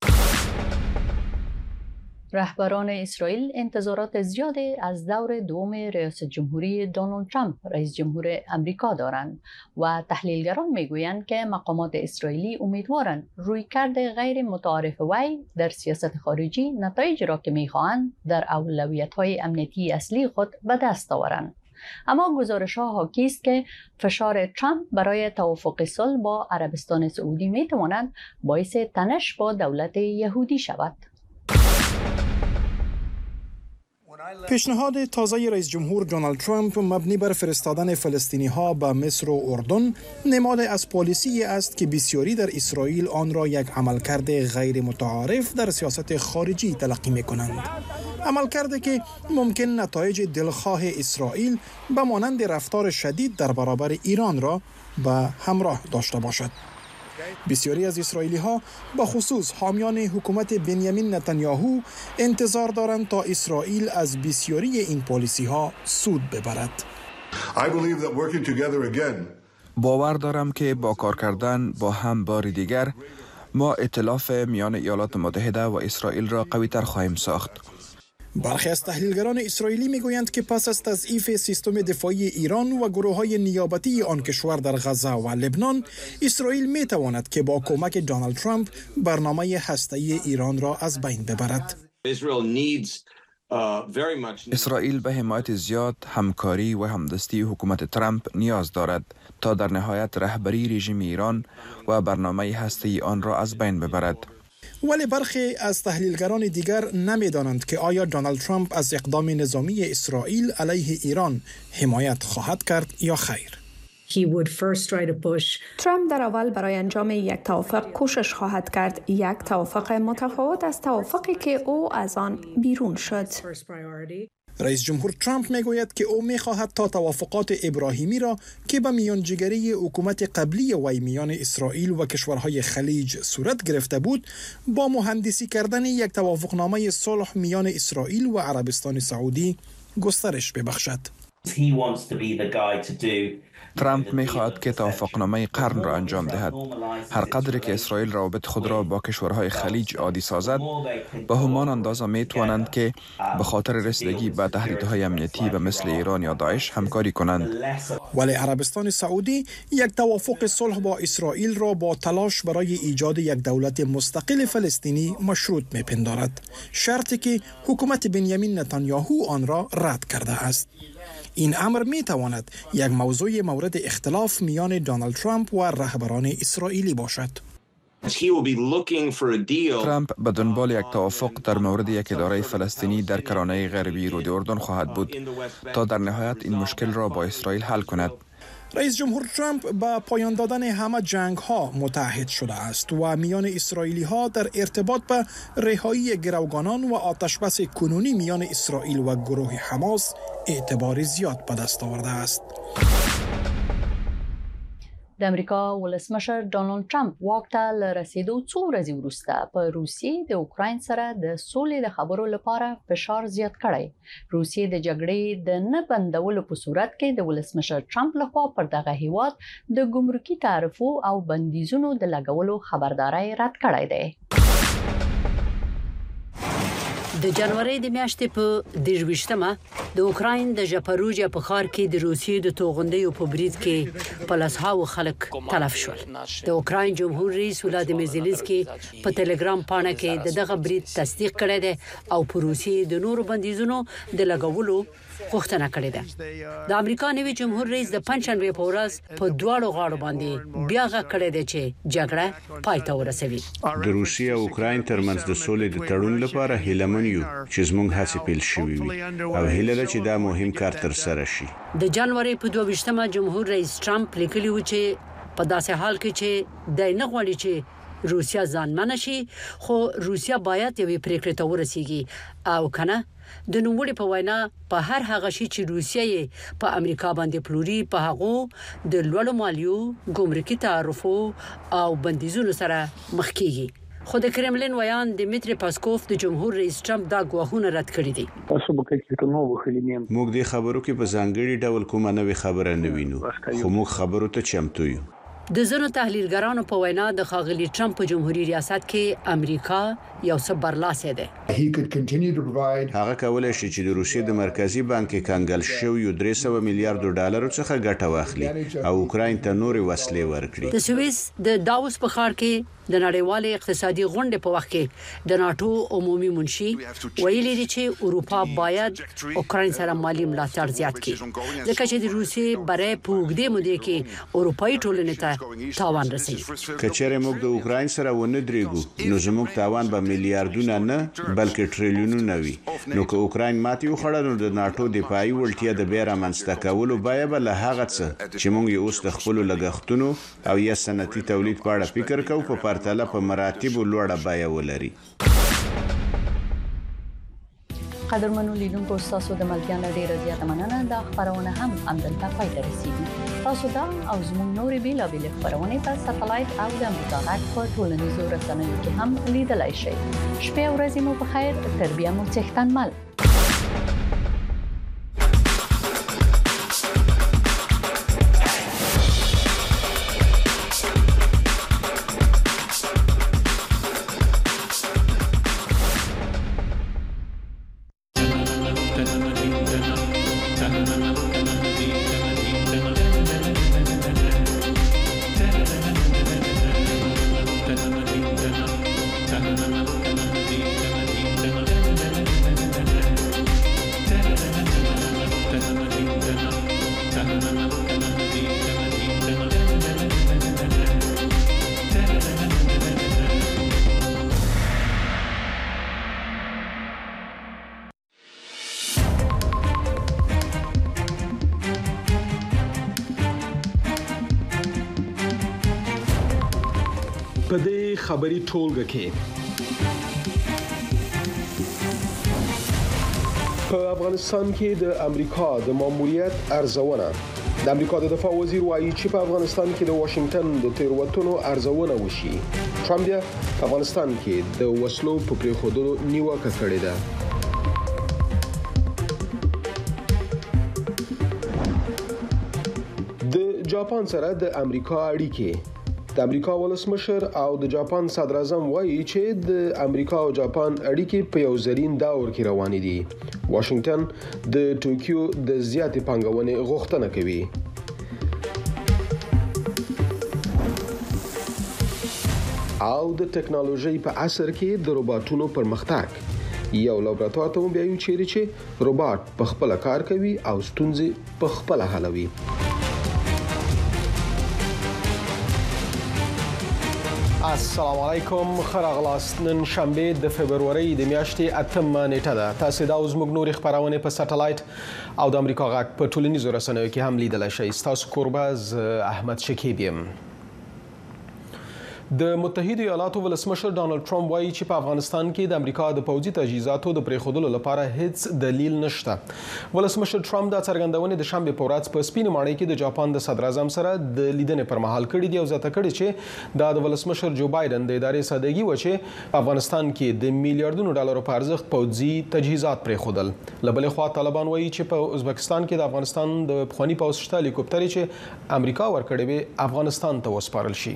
A: رهبران اسرائیل انتظارات زیادی از دور دوم ریاست جمهوری دونالد ترامپ رئیس جمهور امریکا دارند و تحلیلگران میگویند که مقامات اسرائیلی امیدوارند رویکرد غیر متعارف وی در سیاست خارجی نتایج را که میخواهند در اولویت‌های امنیتی اصلی خود به دست آورند. اما گزارش‌ها حاکی است که فشار ترامپ برای توافق صلح با عربستان سعودی میتواند باعث تنش با دولت یهودی شود.
S: پیشنهاد تازه رئیس جمهور دونالد ترامپ مبنی بر فرستادن فلسطینی ها به مصر و اردن نماد از پالیسی است که بسیاری در اسرائیل آن را یک عملکرد غیر متعارف در سیاست خارجی تلقی می کنند. عملکردی که ممکن نتایج دلخواه اسرائیل به مانند رفتار شدید در برابر ایران را به همراه داشته باشد. بسیاری از اسرائیلی ها به خصوص حامیان حکومت بنیامین نتانیاهو انتظار دارند تا اسرائیل از بسیاری این پالیسی ها سود ببرد.
Q: باور دارم که با کار کردن با هم بار دیگر ما ائتلاف میان ایالات متحده و اسرائیل را قوی تر خواهیم ساخت.
S: برخی از تحلیلگران اسرائیلی میگویند که پس از تضعیف سیستم دفاعی ایران و گروه‌های نیابتی آن کشور در غزه و لبنان، اسرائیل میتواند که با کمک دونالد ترامپ برنامه هسته‌ای ایران را از بین ببرد.
Q: اسرائیل به حمایت زیاد، همکاری و همدستی حکومت ترامپ نیاز دارد تا در نهایت رهبری رژیم ایران و برنامه هسته‌ای آن را از بین ببرد.
S: ولی برخی از تحلیلگران دیگر نمی‌دانند که آیا دونالد ترامپ از اقدام نظامی اسرائیل علیه ایران حمایت خواهد کرد یا خیر.
F: ترامپ در اول برای انجام یک توافق کوشش خواهد کرد، یک توافق متفاوت از توافقی که او از آن بیرون شد.
S: رئیس جمهور ترامپ میگوید که او میخواهد تا توافقات ابراهیمی را که به میانجیگری حکومت قبلی وی میان اسرائیل و کشورهای خلیج صورت گرفته بود، با مهندسی کردن یک توافقنامه صلح میان اسرائیل و عربستان سعودی گسترش ببخشد.
Q: ترامپ می‌خواهد که توافقنامه قرن را انجام دهد. هر قدر که اسرائیل روابط خود را با کشورهای خلیج عادی سازد، به همان اندازه می‌توانند که به خاطر رسیدگی به تهدیدهای امنیتی به مثل ایران یا داعش همکاری کنند.
S: ولی عربستان سعودی یک توافق صلح با اسرائیل را با تلاش برای ایجاد یک دولت مستقل فلسطینی مشروط می‌پندارد، شرطی که حکومت بنیامین نتانیاهو آن را رد کرده است. این امر می تواند یک موضوع مورد اختلاف میان دونالد ترامپ و رهبران اسرائیلی باشد.
Q: ترامپ به دنبال یک توافق در مورد یک اداره فلسطینی در کرانه غربی رود اردن خواهد بود تا در نهایت این مشکل را با اسرائیل حل کند.
S: رئیس جمهور ترامپ با پایان دادن همه جنگ ها متحد شده است و میان اسرائیلی ها در ارتباط به رهایی گروگانان و آتشبس کنونی میان اسرائیل و گروه حماس اعتبار زیاد به دست آورده است.
A: د امریکا ولسمشر ډونالد ټرمپ واک ته له رسیدو څو ورځې وروسته په روسیې د اوکراین سره د سولې د خبرو لپاره فشار زیات کړی. روسیې د جګړې د نه بندولو په صورت کې د ولسمشر ټرمپ لخوا پر دغه هیواد د ګمرکي تعرفو او بندیزونو د لګولو خبرداري رد کړی دی.
T: د جنوري د میاشتې په دیرويشتمه د اوکراین د ژپاروژیا په ښار کې د روسیې د توغندیو په برید کې په لاسهاو خلک تلف شول. د اوکراین جمهور رئیس ولادیمیر زيلنسکي په ټلګرام پاڼه کې دغه برید تصدیق کړی دی او په روسیې د نورو بندیزونو د لګولو غوښتنه کړې ده. د امریکا نوي جمهور رئیس د پنځشنبه په ورځ په دواړو غاړو باندې بیا غږ کړی دی چې جګړه پای ته ورسوي.
B: د روسیې او اوکراین ترمنځ د سولې د تړون لپاره هیله من یو چې زموږ هڅې پیل شوې وي او هیله ده چې دا مهم کار تر سره شي.
T: د جنوري په دوه ویشتمه جمهور رئیس ټرمپ لیکلی و چې په داسې حال کې چې د نه غواړي چې روسیا ځانمنه شي، خو روسیا باید یوې پریکړې ته ورسیږي او کنه د نوموړي په وینا په هر هغه شي چې روسیا یې په امریکا باندې پلوري په هغه د لوړو مالیو، ګمرکي تعرفو او بندیزونو سره مخ کیږي. خو د کرملین ویان دیمیتری پاسکوف د جمهور رئیس ټرمپ دا ګواښونه رد کړي دي.
B: موږ د خبرو کې په ځانګړي ډول کومه نوې خبره نه وینو، خو موږ خبرو ته چمتو یو.
T: د زنو تحلیلګرانو په وینا د ښاغلي ټرمپ په جمهوریت ریاست کې امریکا یو څه برلاسه ده.
B: هغه کولای شي چې د روسیې د مرکزی بانک کنګل شوی درې سوه میلیارډ ډالر څخه ګټه واخلي او اوکراین ته نورې وسلې ورکړي.
T: د سویس د داوس په ښار کې د نړیوال اقتصادي غونډې په وخت کې د ناتو عمومي منشي ویلي دی چې اروپا باید اوکراین سره مالی ملاتړ زیات کړي ځکه چې د روسیې برای په وګړي مودې کې اروپאי ټولنې ته تاوان رسوي.
B: کچېره موږ د اوکراین سره ونه درېګو نو زموږ تاوان به میلیارډونه نه بلکې ټریلیونونه وي. نو که اوکراین ماتې وخوړه نو د ناتو دفاعي وړتیا د بیا رامنځته کولو بیا به له هغه څه چې موږ یې اوس د خپل لګښتونو او یا صنعتي تولید په اړه فکر کوو په پرتله په مراتب لوړه بیه ولري.
A: قدرمنو لیدونکو تاسو د ملګرو ډیره زیاته مننه. دا خبرونه هم همدلته پای ته رسیدي. تاسو دا او زموږ نورې بیلابېلې خبرونه په ساتلایت او د امریکا غږ په ټولنیزو رسنیو کې هم لیدلای شئ. شپه او ورځې مو په خیر. تربیه مو څښتن مل.
I: په دې خبري ټولګه کې په افغانستان کې د امریکا د ماموریت ارزونه د امریکا د دفاع وزیر وایي چې په افغانستان کې د واشنگټن د تیروتنو ارزونه وشي. ټرمپ په افغانستان کې د وسلو په پریښودلو نیوکه کړې ده. د جاپان سره د امریکا اړیکې د امریکا ولسمشر او د جاپان صدر اعظم وایي چې د امریکا او جاپان اړیکې په یو زرین دور کې روانې دي. واشنگټن د ټوکیو د زیاتې پانګونې غوښتنه کوي. او د ټکنالوژي په عصر کې د روباټونو پرمختګ یو لابراتوار ته وبایو چې روباټ په خپل کار کوي او ستونزې په خپل حلوي. السلام علیکم، خراغلاست. نن شنبه د فبرवरी د میاشتې اتمه نیټه ده. تاسو دا اوس موږ نور خبرونه په سټلایټ او د امریکا غږ په ټولنیزو رسنیو کې هم لیدلای شئ. تاسو قرباز احمد شکیب یم. د متحده ایالاتو ولسمشر ډانلډ ټرمپ وایي چې په افغانستان کې د امریکا د پوځي تجهیزاتو د پریښودلو لپاره هیڅ دلیل نشته. ولسمشر ټرمپ د څرګندونې د شنبه په ورځ په سپینې ماڼۍ کې د جاپان د صدر اعظم سره د لیدنې پر مهال کړي دي او زیاته کړي چې دا د ولسمشر جو بایدن د ادارې سادهګي و چې افغانستان کې د میلیارډونو ډالرو په ارزښت پوځي تجهیزات پریښودل. لبلې خوا طالبان وایي چې په ازبکستان کې د افغانستان د پخوانی پوځ شته هلیکوپټر چې امریکا ورکړي به افغانستان ته وسپارل شي.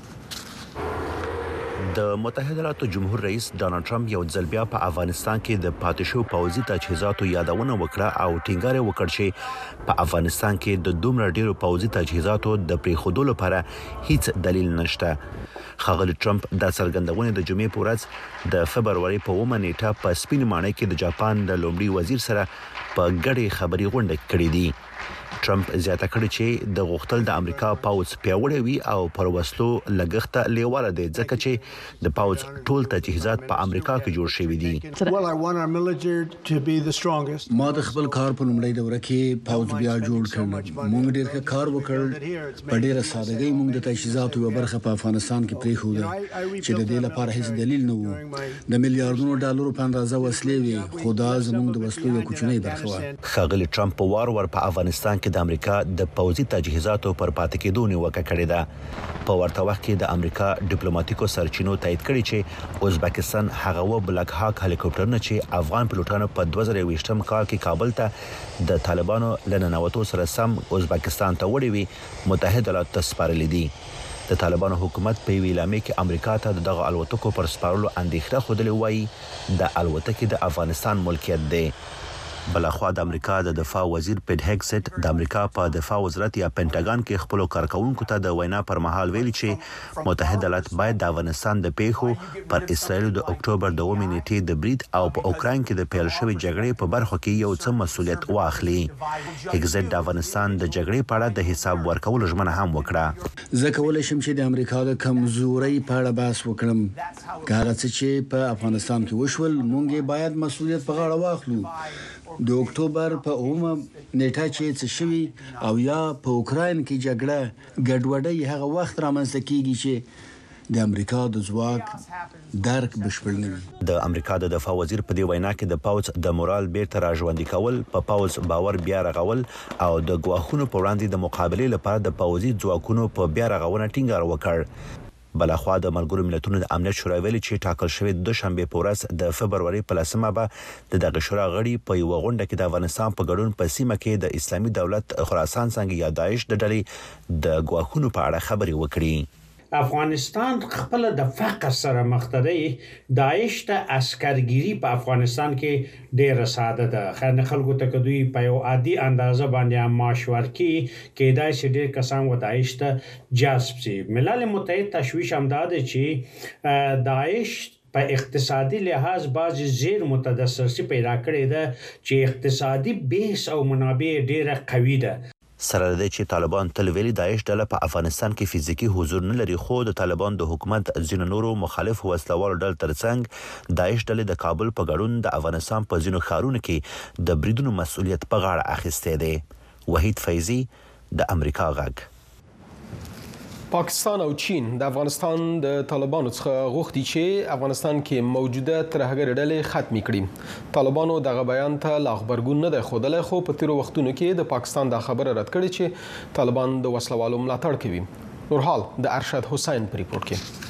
U: د متحده ایالاتو جمهور رئیس ډانلډ ټرمپ یو ځل بیا په افغانستان کې د پاتې شو پوځي تجهیزاتو یادونه وکړه او ټینګار وکړ چې په افغانستان کې د دومره ډیرو پوځي تجهیزاتو د پریښودلو لپاره هیڅ دلیل نشته. ښاغلي ټرمپ د څرګندونې د جمعې په ورځ د فبرवरी په اومه نیټه په سپینې ماڼۍ کې د جاپان د لومړي وزیر سره په ګډه خبري غونډه کړې دي. ټرمپ زیاته کړی چې د غوښتل د امریکا پاوځ پیاوړی وي او پر وسلو لګښت لیواله دی ځکه چې د پاوځ ټول تجهیزات په امریکا کې جوړ شوي دي.
C: ما د خپل کار په لومړۍ دوره کې پاوځ بیا جوړ کړ. موږ ډېر ښه کار وکړ. په ډېره سادهګۍ موږ د تجهیزاتو یو برخه په افغانستان کې پریښوده چې د دې لپاره هیڅ دلیل نه و. د میلیارډونو ډالرو په اندازه وسلې وي خو دا زموږ د وسلو یو کوچنی برخه و.
U: ښاغلي ټرمپ په وار ور په افغانستان کې د امریکا د پوځي تجهیزاتو پر پاتې کېدو نیوکه کړې ده. په ورته وخت کې د امریکا ډیپلوماټیکو سرچینو تایید کړي چې ازبکستان هغه و بلک هاک هلیکوپټرونه چې افغان پلوټانو په دوه زره یوویشتم کال کې کابل ته د طالبانو لننوتو سره سم ازبکستان ته وړي وي متحده ایالاتو ته سپارلي دي. د طالبانو حکومت په ویلامه کې امریکا ته دغه الوتکو پر سپارلو اندېښنه خوده وایي د الوتکې د افغانستان ملکیت دی. بلخوا د امریکا د دفاع وزیر پیټ هګسټ د امریکا په دفاع وزارت یا پینټاګان کې خپل کارکونکو ته د وینا پر مهال ویلي چې متحده ایالات باید د افغانستان د پیښو پر اسرائیل د اکتوبر دوه نیټې د برید او په اوکراین کې د پیل شوې جګړې په برخه کې یو څه مسولیت واخلي. هګسټ د افغانستان د جګړې په اړه د حساب ورکولو ژمنه هم وکړه.
C: زه کولای شم چې د امریکا د کمزورۍ په اړه بحث وکړم. که هغه څه چې په افغانستان کې وشول موږ باید مسولیت په غاړه واخلو. د اکتوبر په اومه نیټه چې څه شوی او یا په اوکراین کې جګړه ګډوډي هغه وخت رامنځته کیږي چې د امریکا د ځواک درک بشپړ نه وي.
U: د امریکا د دفاع وزیر په دی وینا کې د پاوځ د مورال بیرته راژوندي کول، په پاوځ باور بیا رغول او د ګواښونو په وړاندې د مقابله لپاره د پاوځي ځواکونو په بیا رغونه ټینګار وکړ. بلخوا د ملګرو ملتونو د امنیت شورا ویلي چې ټاکل شوی د شنبه په ورځ د فبرवरी په لسمه به د دغه شورا غړي په یو غونډه کې د افغانستان په ګډون په سیمه کې د اسلامي دولت خراسان څنګه یا داعش د ډلې د ګواښونو په اړه خبري وکړي.
V: افغانستان خپل د فقر سره مخ دی. داعش ته عسکرګيري په افغانستان کې ډېر ساده ده. خیر خلکو ته کدوې په یو عادي اندازه باندې معاش ورکي کېدای شي ډېر کسان و داعش ته جذب شي. ملل متحد تشویش هم ده چې داعش په اقتصادي لحاظ باز زیر متدثر پیدا کړی ده چې اقتصادي بیس او منابع ډېر قوي ده.
U: سره د چې طالبان تل ویلي داعش ډله په افغانستان کې فزیکی حضور نه لري خو د طالبان د حکومت ځینو نورو مخالف وسلوال ډل ترڅنګ داعش ډله د کابل په ګډون د افغانستان په ځینو ښارونو کې د بریدونو مسؤلیت په غاړه اخیسته دی. وحید فیضی د امریکا غږ.
I: پاکستان او چین د افغانستان د طالبانو څخه غوښتي چې افغانستان کې موجوده ترهګر ډلې ختمې کړي. طالبانو دغه بیان ته لا خبرګون نه دی ښودلی، خو په تیرو وختونو کې د پاکستان دا خبره رد کړې چې طالبان د وسلوالو ملاتړ کوي. نورحال د ارشد حسین په ریپورت کې.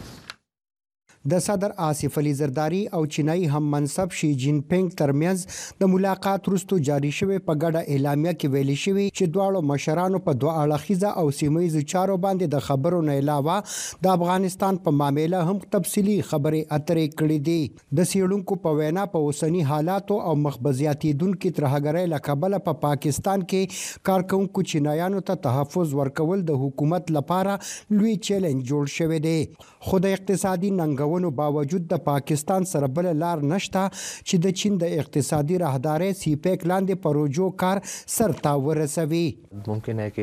D: د صدر آصف علي زرداری او چینایي هم منصب شي جین پینګ ترمنځ د ملاقات وروسته جاری شوی په ګډه اعلامیه کې ویلي شوی چې دواړو مشرانو په دوه اړخیزه او سیمه‌ییزو چارو باندې د خبرو نه علاوه د افغانستان په معاملې هم تفصیلی خبرې اترې کړې دي. د سیړونکو په وینا په اوسنی حالاتو او مخبزیاتیدونکو ترهګرۍ له کبله په پا پاکستان کې کارکونکو چینایانو ته تحفظ ورکول د حکومت لپاره لوی چیلنج جوړ شوی دی. خو د اقتصادي ننګونو باوجود د پاکستان سره بل لار نشته چې د چین د اقتصادي راهدارۍ سی پیک لاندې پروژو کار سرته ورسوي.
E: ممکن ہے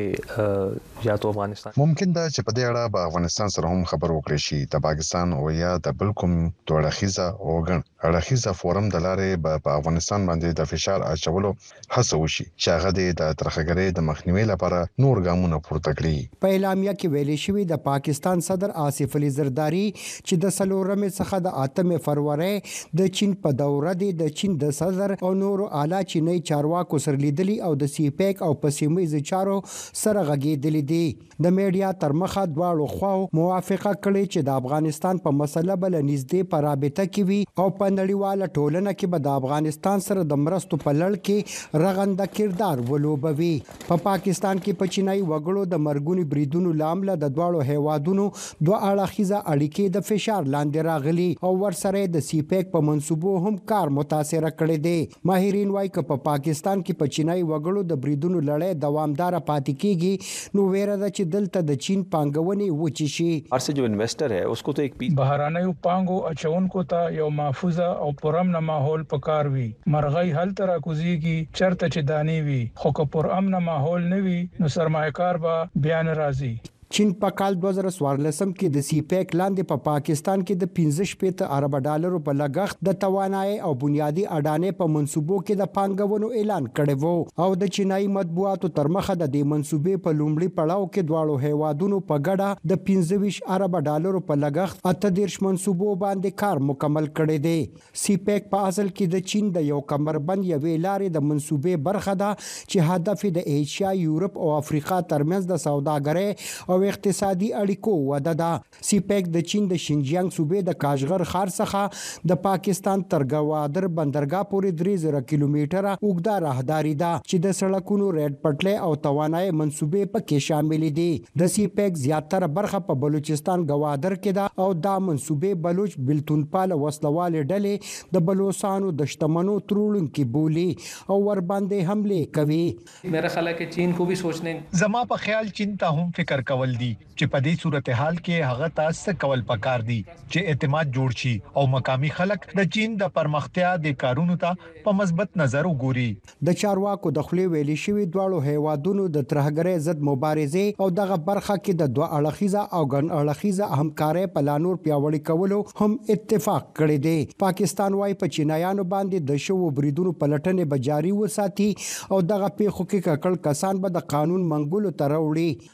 E: چې یا تو افغانستان
W: ممکن ده چې په دې اړه به افغانستان سره هم خبر وکړي شي د پاکستان او یا د بل کوم دوه اړخیزه او ګڼ اړخیزه فورم د لارې به په افغانستان باندې د فشار اچولو هڅه وشي چې هغه د ترهګرۍ د مخنیوي لپاره نور ګامونه پورته کړي.
D: په اعلامیه کې ویلي شوی د پاکستان صدر آصف علي زرداری چې د څلورمې څخه د اتمې فروری د چین په دوره دی د چین د صدر او نورو اعلی چینی چارواکو سره لیدلي او د سی پیک او په سیمه‌ییزو چارو سره غږېدلي دي. د میډیا تر مخه دواړو خواو موافقه کړې چې د افغانستان په مسله بل نږدې په رابطه کې وي او په نړیواله ټولنه کې به د افغانستان سره د مرستو په لړ کې رغنده کردار ولوبوي. په پا پاکستان کې په چینایي وګړو د مرګونی بریدونو لامل د دواړو هیوادونو دوه اړخیزه اړیکې د فشار لاندې راغلي او ورسره د سی پیک په منصوبو هم کار متاثر کړي دي. ماهرین وايي چې په پاکستان کې په چینایي وګړو د بریدونو لړۍ دوامدار پاتې کیږي نو ویره ده چې دلته د چین پانګونې وچی شي.
E: ارسه جو انویسټر ہے اس کو تو ایک
K: بهرانه پانګو اچونکو ته یو محفوظه او پرامن ماحول پکار وي. مرغۍ هل تر کوزيږي چرته چې دانی وي خو که پرامن ماحول نه وي نو سرمایه‌کار به بیان راځي.
D: چین په کال دوه زره څوارلسم کې د سی پیک لاندې په پا پاکستان کې د پنځه شپږ ارب ډالرو په لګښت د توانایي او بنیادی اډانې په منصوبو کې د پانګونو اعلان کړی وو او د چینایي مطبوعاتو تر مخه د دې منصوبې په لومړي پړاو کې دواړو هیوادونو په ګډه د پنځه ویشت ارب ډالرو په لګښت اته دېرش منصوبو باندې کار مکمل کړی دی. سی پیک په اصل کې د چین د یو کمربند یوې لارې د منصوبې برخه ده چې هدف د ایشیا، یورپ او افریقا ترمنځ د سوداګرۍ او اقتصادي اړیکو وده ده. سی پیک د چین د شینجیانګ صوبې د کاشغر ښار څخه د پاکستان تر ګوادر بندرګاه پورې درې زره کیلومتره اوږده راهداري ده چې د سړکونو ریډ پټلۍ او توانایي منصوبې پکې شامل دي. د سی پیک زیاتره برخه په بلوچستان ګوادر کې ده او دا منصوبې بلوچ بلتونپال وسلوال ډلې د بلوچستانو د شتمنو ترورونکو بولی او ور باندې حمله کوي.
E: میرا خیال ہے کہ چین کو بھی سوچنے
X: زما په خیال چین ته هم فکر کول دي چې په دې صورتحال کې هغه تاسو کول پکار دي چې اعتماد جوړ شي او مقامی خلک د چین د پرمختیا د کارونو ته په مثبت نظر وګوري.
D: د چارواکو د خپل ویلي شوی دواړو هیوادونو د ترهګرۍ ضد مبارزې او دغه برخه کې د دوه اړخیزه او ګڼ اړخیزه همکارۍ په لانور پیاوړی کولو هم اتفاق کړی دی. پاکستان وايي په چینایانو باندې د شوو بریدونو پلټنې به جاري وساتي او دغه پیښو کې ککړ کسان به د قانون منګولو ته راوړي.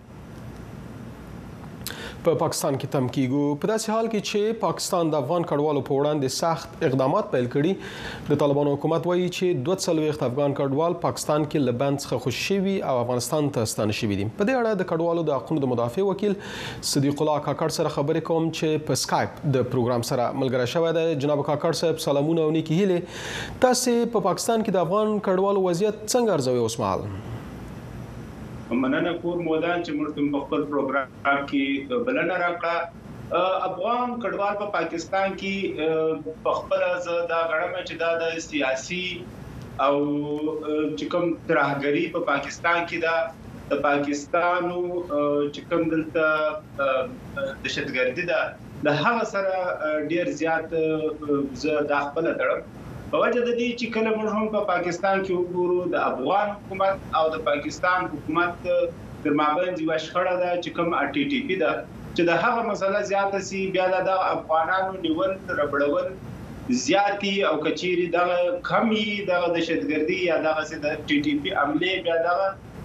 I: په پاکستان کې تم کیږو په داسې حال کې چې پاکستان د افغان کډوالو په وړاندې سخت اقدامات پیل کړي. د طالبانو حکومت وایي چې دوه څلوېښت افغان کډوال پاکستان کې له بند څخه خوشي شوي او افغانستان ته ستانه شوي دي. په دې اړه د کډوالو د حقونو د مدافع وکیل صدیق الله کاکړ سره خبرې کوم چې په سکایپ د پروګرام سره ملګری شوی دی. جناب کاکړ صاحب سلامونه او نیکی هیلې. تاسو په پاکستان کې د افغان کډوالو وضعیت څنګه ارزوي اوس مهال؟
Y: مننه کور مودان چې موږ په خپل پروګرام کې بلنه راکړه. افغان کډوال په پاکستان کې په خپل ځای دا غړم چې دا د سیاسي او چې کوم ترهګری په پاکستان کې دا د پاکستانو چې کوم دلته دهشتګردي ده د هغه سره ډیر زیات زه د خپل تړم په وجه د دې چې کله موږ هم په پاکستان کې وګورو د افغان حکومت او د پاکستان حکومت د مابین یو شخړه ده چې کوم ار ټي ټي پی ده چې د هغه مسله زیاته سي بیا د افغانانو نیول ربړول زیاتی او کچيري د کمی د دهشتګردي یا د ټي ټي پی عمله بیا د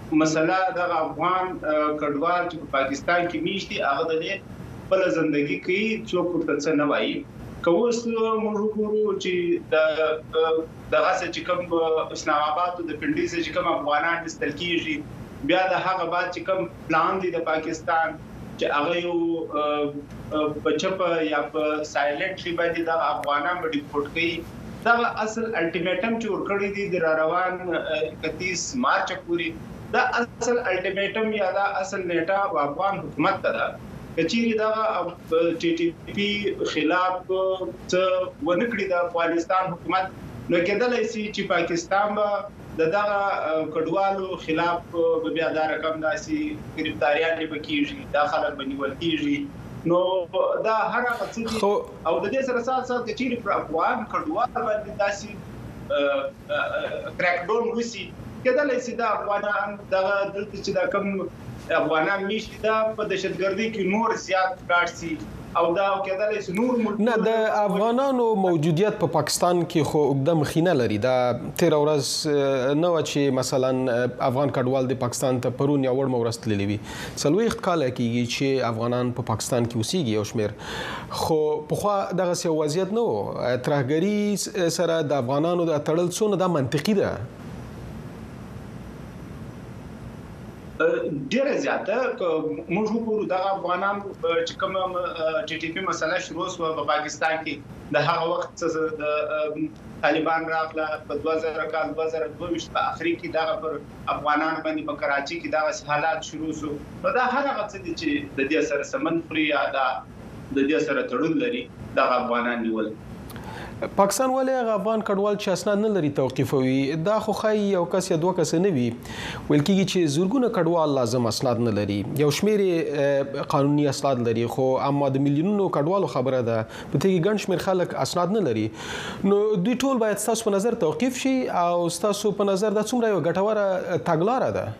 Y: مسله د افغان کډوال چې په پاکستان کې میشتي هغه د بل ژوندۍ کې څوک ورته څه نه وایي کوس موږ وګورو چې د دغه چې کوم اسلام آباد د پنډي چې کوم افغانان استل کیږي بیا د هغه بعد چې کوم پلان دی د پاکستان چې هغه یو بچپ یا په سایلنټلی باندې د افغانان باندې ډیپورټ کوي دا اصل الټیمیټم چې ورکړی دی د روان اکتیس مارچ پورې دا اصل الټیمیټم یا دا اصل نیټه افغان حکومت ته ده چې دا ټي ټي پی خلاف څه ونکړي د افغانستان حکومت نو کېدلای شي چې پاکستان به د دغه کډوالو خلاف بیا دا رقم داسي گرفتاریان لري کیږي دا خلک بنول کیږي نو دا هر هغه څه او د دې سره سره سره چې پر افغان کډوال باندې داسي کریک ډاون وسی کېدلای شي دا افغانان دغه دلته چې دا کم افغانان میشتي دا په دهشتګردي کې نور زیات راشي او دا کېدلای شي نور ملک
G: نه د افغانانو موجودیت په پاکستان کې خو اقدام خینه لري دا تیر ورځ نو چې مثلا افغان کډوال د پاکستان ته پرون یا ور مورست تللی وي څلويخ کال کېږي چې افغانان په پاکستان کې اوسېږي او شمیر خو په خو دغه سی وضعیت نو ترهګری سره د افغانانو د تړل څونه د منطقي ده
Y: ډیره زیاته موږ وګورو د افغانان چې کوم ټي ټي پی مسله شروع شو په پاکستان کې د هغه وخت د طالبان راغله په دوه زره کال دوه زره دوه په اخري کې دا پر افغانان باندې په کراچي کې دا حالات شروع شو نو دا هغه څه دي چې د دې سره سمون پرې یا دا د دې سره تړون لري د افغانان نیول
G: پاکستان ولې هغه افغان کډوال چې اسناد نه لري توقيفوي دا خو خای یو کس یا دوه کس نه وي ول کېږي چې زورګونه کډوال لازم اسناد نه لري یو شمیر قانوني اسناد لري خو اما د میلیونونو کډوالو خبره ده په تېږي ګڼ شمیر خلک اسناد نه لري نو دوی ټول باید تاسو په نظر توقيف شي او تاسو په نظر د څومره یو ګټوره تګلاره ده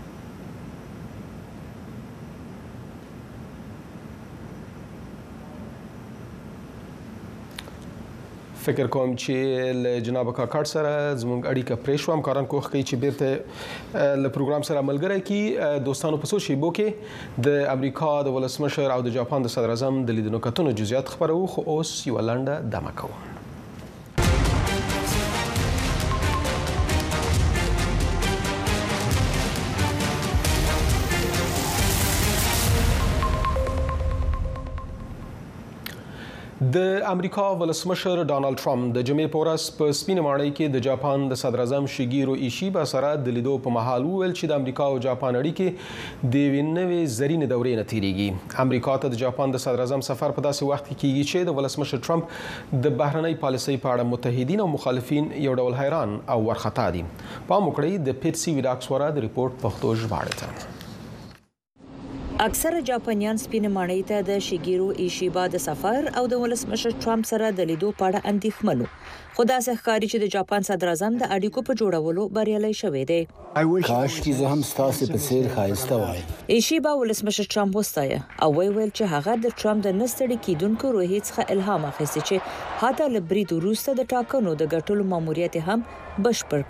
G: فکر کوم چې له جناب کاکړ سره زموږ اړیکه پرې شو همکاران کوښښ کوي چې بیرته له پروګرام سره ملګری کی دوستانو په څو شیبو کې د امریکا د ولسمشر او د جاپان د صدر اعظم د لیدنو کتنو جزئیات خبرو خو اوس یو لنډه دمه کوو د امریکا ولسمشر ډانلډ ټرمپ د جمعې په ورځ په سپینه ماڼۍ کې د جاپان د صدر اعظم شیګیرو ایشیبا سره د لیدو په مهال وویل چې د امریکا او جاپان اړیکې د یوې نوې زرینې دورې نه تیریږي امریکا ته د جاپان د صدر اعظم سفر په داسې وخت کې کیږي چې د ولسمشر ټرمپ د بهرنۍ پالیسۍ په اړه متحدین او مخالفین یو ډول حیران او ورخطا دي پام وکړئ د پیټسي ویډاکس ورا د ریپورت پښتو ژباړه ته
H: اکثره جاپانیان سپینه ماڼۍ ته د شیګیرو ایشیبا د سفر او د ولسمشر ټرمپ سره د لیدو په اړه اندېښمنو خو دا ښکاري چې د جاپان صدر اعظم د اړیکو په جوړولو بریالي شوی دی
C: کاش چې زه هم ستاسو په څیر ښایسته وای
H: ایشیبا ولسمشر ټرمپ وستایه او وی ویل چې هغه د ټرمپ د نستړي کیدونکو روحي څخه الهام اخیستی چې حتی له برید وروسته د ټاکنو د ګټلو ماموریت هم بشپړ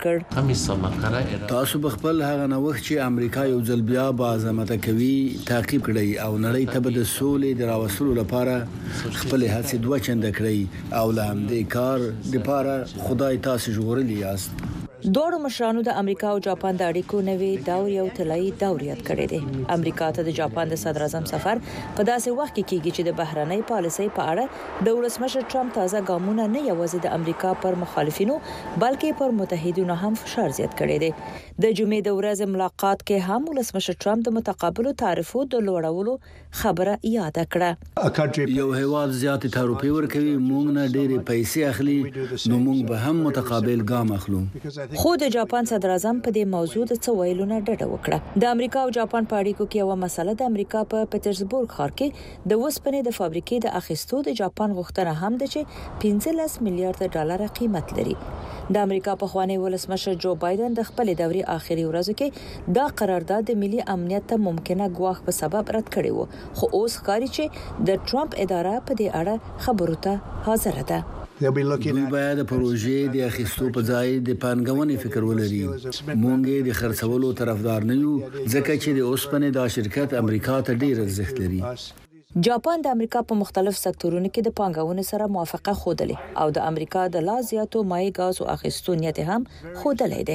H: کړ
C: تاسو په خپل هغه نوښت چې امریکا یو ځل بیا باعظمت کوي تعقیب کړئ او نړۍ ته د سولې د راوستلو لپاره خپل هڅې دوه چنده کړئ او له همدې کار لپاره خدای تاسو ژغورلی یاست
H: دوه مشرانو د امریکا او جاپان د اړیکو نوې دور یو طلایی دور یاد کړی دی امریکا ته د جاپان د صدر اعظم سفر په داسې وخت کې کیږي چې د بهرنۍ پالیسۍ په اړه د ولسمشر ټرمپ تازه ګامونه نه یوازې د امریکا پر مخالفینو بلکې پر متحدینو هم فشار زیات کړی دی د جمعې د ورځې ملاقات کې هم ولسمشر ټرمپ د متقابلو تعرفو د لوړولو خبره یاد کړه
C: یو هیواد زیات تعرفې ورکوي موږ نه ډېرې پیسې اخلي نو موږ به هم متقابل ګام اخلو
H: خو د جاپان صدر اعظم په دې موضوع د څه ویلو نه ډډه وکړه د امریکا او جاپان په اړیکو کې یو مسله د امریکا په پټرزبورګ ښار کې د وسپنې د فابریکې د اخیستو د جاپان غوښتنه هم ده چې پنځلس میلیارډ ډالر قیمت لري د امریکا په خوانی ولسمشر جو بایدن د خپل دورې آخري ورځو کې دا قرارداد د ملي امنیت ته ممکنه ګواښ په سبب رد کړی وو خو اوس ښکاري چې د ټرمپ اداره په دې اړه خبرو ته حاضر ده
C: دوی باید پروژې د اخیستو په ځای د پانګونې فکر ولري. مونږ د خرڅولو طرفدار نه یو ځکه چې د اوسپنې دا شرکت امریکا ته ډیر ارزښت لري.
H: جاپان د امریکا په مختلف سکتورونو کې د پانګونې سره موافقه خوده او د امریکا د لا زیاتو مایع غاز او اخیستو نیت هم خوده دی.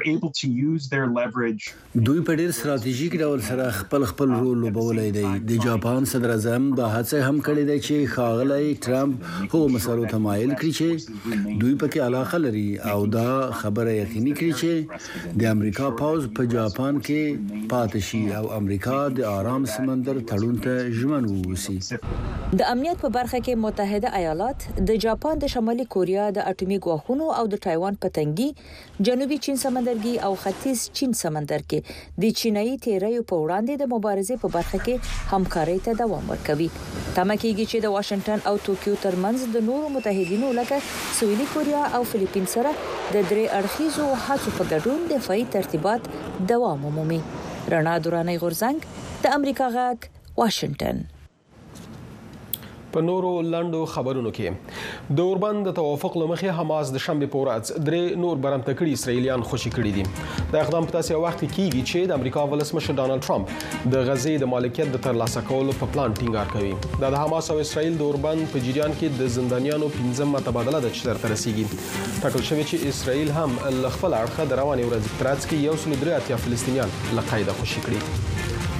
C: دوی په ډیر ستراتیژیک ډول سره خپل خپل رول لوبولای دی. د جاپان صدر اعظم دا هڅه هم کړې ده چې ښاغلی ټرمپ هغو مسلو ته مایل کړي چې دوی پکې علاقه لري او دا خبره یقیني کړي چې د امریکا پوځ په جاپان کې پاتې شي او امریکا د آرام سمندر تړون ته ژمن
H: د امنیت په برخه کې متحده ایالات د جاپان د شمالي کوریا د اټومي ګواښونو او د تایوان په تنګي جنوبي چین سمندرګي او ختیځ چین سمندر کې د چینایي تیریو په وړاندې د مبارزې په برخه کې همکارۍ ته دوام ورکوي. تمه کېږي چې د واشنگټن او ټوکیو ترمنځ د نورو متحدینو لکه سویلي کوریا او فلیپین سره د درې اړخیزو هڅو په ګډون دفاعي ترتیبات دوام ومومي. رڼا دوراني غورزنګ د امریکا غاک واشنگټن.
G: په نورو لندو خبرونو کې د اوربند د توافق لمخې حماس د شنبه په ورځ درې نور برمته کړي اسرایلیان خوشي کړي دي. د اقدام په تاسو وخت کې کیږي چې د امریکا ولسمشر ډانلډ ټرمپ د غزې د مالکیت د ترلاسه کولو په پلان ټینګار کوي. د حماس او اسرایل د اوربند په جریان کې د زندانیانو پنځم تبادله د چتر تر رسیدي. ټاکل شوی چې اسرایل هم ل خپل اړخه د رواني ورځ ترڅ کې یو سل درې اتیا فلسطینیان له قاعده خوشي کړي.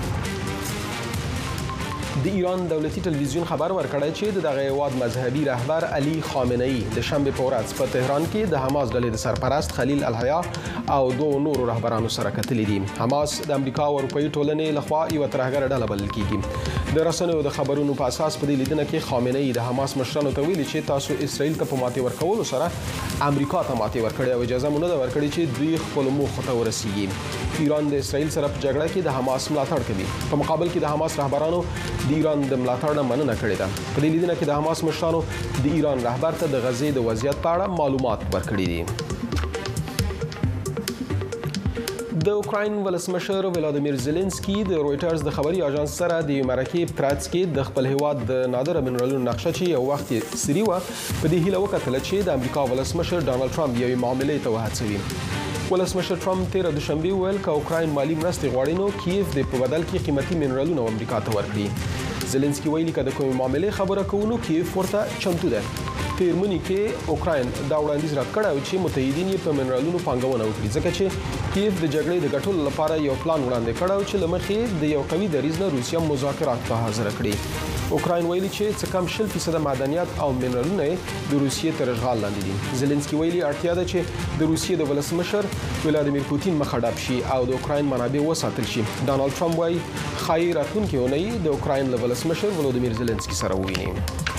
G: د ایران دولتي ټلویزیون خبر ورکړی چې دغه هیواد مذهبي رهبر علي خامنه‌ای د شنبه په ورځ په تهران کې د حماس ډلې د سرپرست خلیل الحیا او دوه نورو رهبرانو سره کتلې دي. حماس د امریکا او اروپאי ټولنې لخوا یو ترهګر ډله بلل کیږي. د رسنیو د خبرونو په اساس په دې لیدنه کې خامنه‌ای د حماس مشرانو ته ویلي چې تاسو اسرائیل ته په ماتې ورکولو سره امریکا ته ماتې ورکړې او اجازه مونږ نه ورکړي چې دوی خپل موخه ته ورسیږي. ایران د اسرائیل سره په جګړه کې د حماس ملاتړ کوي. په مقابل کې د حماس رهبرانو د ایران د ملاتړ مننه کړې ده. په دې لیدنه کې د حماس مشرانو د ایران رهبر ته د غزې د وضعیت په اړه معلومات ورکړي دي. د اوکراین ولسمشر ولادیمیر زيلنسکي د رويټرز د خبري اژانس سره د مرکه پراتس کې د خپل هیواد د نادر منرالونو نقشه چې یو وخت سری و په دې هیله وکړه چې د امریکا ولسمشر ډانلډ ټرمپ یو معاملې ته وهڅوي. ولسمشر ټرمپ تیر دوشنبه ویل چې اوکراین مالی مرستې غواړي نو کیف د په بدل کې قیمتي منرالونه امریکا ته ورکړي. زيلنسکي ویلي چې د کومې معاملې خبره کوونو کیف ورته چمتو ده. پیرمنی کې اوکراین دا وړاندیز راکړی چې متحدین یې په منرالونو پانګونه وکړي ځکه چې کیف د جګړې د ګټلو لپاره یو پلان وړاندې کړی چې لمخې د یو قوي دریځ نه روسیا مذاکرات ته حاضر کړي. اوکراین ویلي چې څه کم شل فیصد معدنیات او منرالونه د روسیې تر اشغال لاندې دي. زيلنسکي ویلي اړتیا ده چې د روسیې د ولسمشر ولادیمیر پوتین مخه ډب شي او د اوکراین منابع وساتل شي. ډانلډ ټرمپ وايي خای راتلونکي اونۍ د اوکراین له ولسمشر ولادیمیر زيلنسکي سره وویني.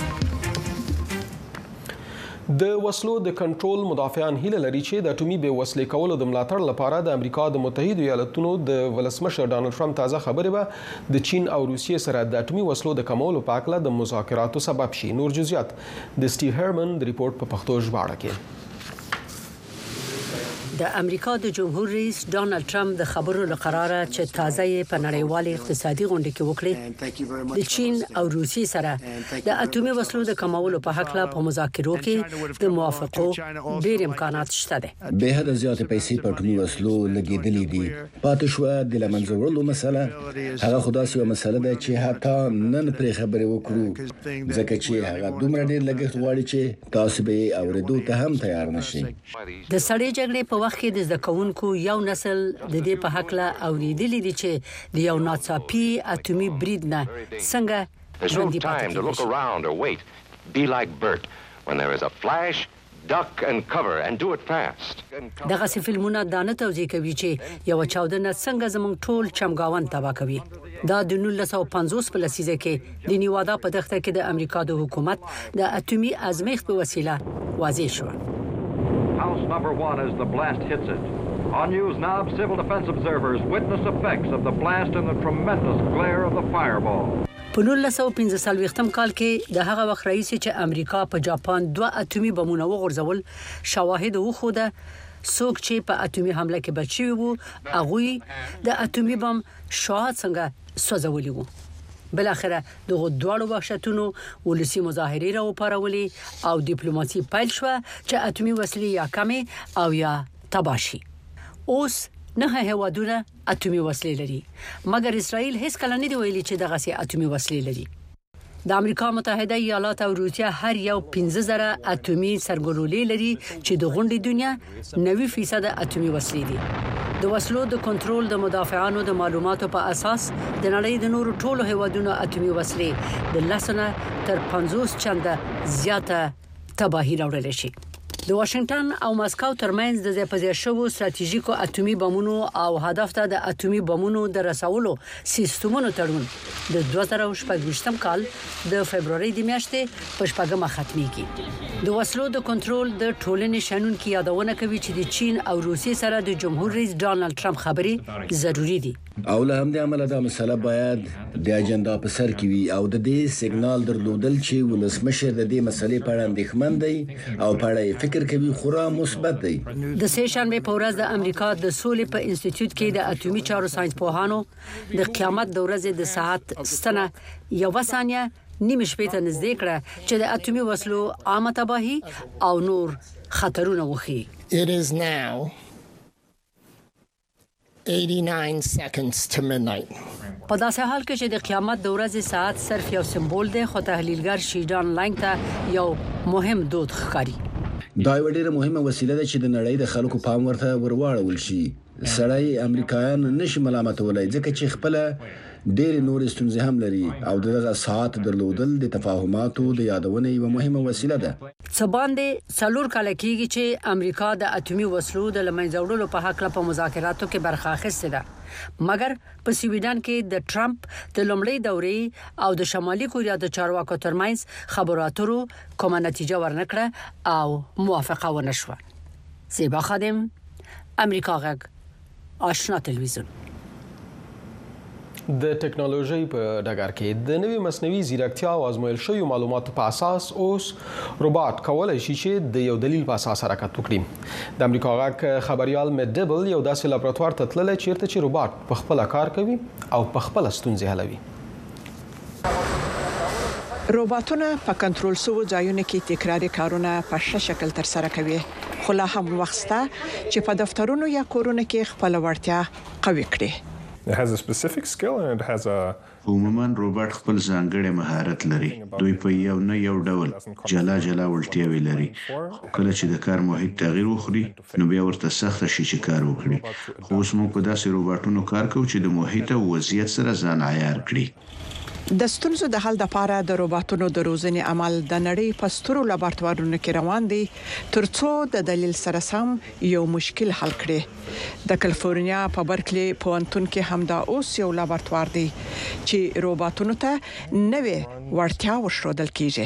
G: د وسلو د کنټرول مدافعان هیله لري چې د اټومي بې وسلې کولو د ملاتړ لپاره د امریکا د متحده ایالاتونو د ولسمشر ډانلډ ټرمپ تازه خبرې به د چین او روسیې سره د اټومي وسلو د کمولو په اړه د مذاکراتو سبب شي. نور جزئیات د سټیو هرمن د ریپورت په پښتو ژباړه کې.
T: د امریکا د جمهور رئیس ډانلډ ټرمپ د خبرو لقراره چې تازه په نړیوال اقتصادي غونډه کې وکړي د چین او روسیې سره د اټومي وسلو د کمولو په حق لا په مذاکرو کې د موافقو ډېر امکانات شته دي.
C: به حد زیات پیسې په اټومي وسلو لګېدلې دي. پاتې شو د لمنځه وړلو مسله هغه خداسي مسله ده چې حتی نن پرې خبرې وکړو ځکه چې هغه دومره ډېر لګښت غواړي چې تاسو به اوریدو ته هم تیار نشئ.
T: د سړې جګړې په وخت کې د زکونکو یو نسل د دې په حق لا اوریدلې دي چې د یو ناڅاپي اټومي برید نه څنګه ژوندۍ پاتې کیږي.
J: Be like Bert when there is a flash, duck and cover and do it fast.
T: دغه فلمونه دانه توضیح کوي چې یو چاودنه څنګه زموږ ټول چمګاون تبا کوي. دا د نولس سوه پنځوس په لسیزه کې د نیوادا په دښته کې د امریکا د حکومت د اټومي ازمایښت په وسیله واضح شو.
L: House number one as the blast hits it. On News Knob, civil defense observers witness effects of the blast and the tremendous glare of the fireball.
T: په نولس سوه پنځه څلوېښتم کال کې د هغه وخت رئیس چې امریکا په جاپان دوه اټومي بمونه وغورځول شواهد وښوده څوک چې په اټومي حمله کې بچي وو هغه د اټومي بم شاه څنګه سوځولي وو. بل اخره دغه دوړو وحشتونو ولسی مظاهره را وپارولې او ډیپلوماسي پیل شو چې اتمی وسلې یا کمې او یا تباشي. اوس نه هوادونه اتمی وسلې لري، مګر اسرائیل هیڅ کله نه دی ویلي چې دغه سي اتمی وسلې لري. د امریکا متحده ایالات او روسیا هر یو پنځه زره اتمی سرګلولې لري چې د غونډې دنیا نوي فیصد اتمی وسلې دي. د وسلو د کنټرول د مدافعانو د معلوماتو په اساس د نړۍ د نورو ټولو هیوادونو اتمی وسلې د لسنه تر پنځوس چنده زیاته تباهي راوړل شي. د واشنگټن او مسکو ترمنځ د ځپځې شوو ستراتیژیکو اتمی بمونو او هدف ته د اتمی بمونو د رسولو سیستمونو تړون د دوه زره شپږ کال د فبرवरी د میاشتې په شپږمه ختميږي. د وسلو د کنټرول د ټولنې شنونکو یادونه کوي چې د چین او روسیې سره د جمهور رئیس ډانلډ ټرمپ خبرې ضروری دي.
C: او له همدې عمله دا مسله باید د اجنډا په سر کې وي او د دې سیګنال درلودل چې ولسمشر د دې مسلې په اړه اندېښمن دی او په اړه فکر کوي خورا مثبت دی.
T: د سه شنبه په ورځ د امریکا د سولې په انسټیټیوټ کې د اټومي چارو ساينس پوهانو د قیامت د ورځې د ساعت ستنه یو ثانیه نیمه شپې ته نږدې کړه چې د اټومي وسلو عامه تباهي او نور خطرونه وخی.
M: It is now eighty-nine seconds to midnight.
T: په داسې حال کې چې د قیامت د ورځې ساعت صرف یو سمبول دی، خو تحلیلګر شیډان لانګ ته یو مهم دود ښکاري.
C: دا یو ډېره مهمه وسیله ده چې د نړۍ د خلکو پام ورته ورواړول شي. سړی امریکایان نشي ملامتولای ځکه چې خپل ډېر نور ستونزې هم لري او دغه ساعت درلودل د تفاهماتو د یادونې یو مهمه وسیله ده.
T: څه باندې څلور کال کېږي چې امریکا د اټومي وسلو د لمنځه وړلو په حق په مذاکراتو کې برخه اخیسته ده، مګر په سویډن کې د ټرمپ د لومړۍ دورې او د شمالي کوریا د چارواکو ترمنځ خبرو اترو کومه نتیجه ورنکړه او موافقه ونه شوه. زیبا خادم، امریکا غږ، آشنا تلویزیون.
G: د ټکنالوژي په ډګر کې د نوې مصنوعي ځیرکتیا او ازمویل شویو معلوماتو په اساس اوس روباټ کولای شي چې د یو دلیل په اساس حرکت وکړي. د امریکا غږ خبريال میټ ډبل یو داسې لابراتوار ته تللی چیرته چې روباټ په خپل کار کوي او په خپل ستونزې حلوي.
N: روباټونه په کنټرول شوو ځایونو کې تکراري کارونه په ښه شکل ترسره کوي، خو لا هم وخت شته چې په دفترونو یا کورونو کې خپل وړتیا قوي کړي.
O: It has a specific skill and it has a
B: عموما روباټ خپل ځانګړی مهارت لري. دوی په یو نه یو ډول جلا جلا وړتیاوې لري. کله چې د کار محیط تغییر وخوري نو بیا ورته سخت شي چې کار وکړي. خو اوس موږ په داسې روباټونو کار کوو چې د محیط او وضعیت سره ځان عیار کړي.
N: د ستونزو د حل لپاره د روباټونو د روزنې عمل د نړۍ په سترو لابراتوارونو کې روان دي ترڅو د دلیل سره سم یو مشکل حل کړي. د کالیفورنیا په برکلی پوهنتون کې هم دا اوس یو لابراتوار دی چې روباټونو ته نوې وړتیا ورښودل کیږي.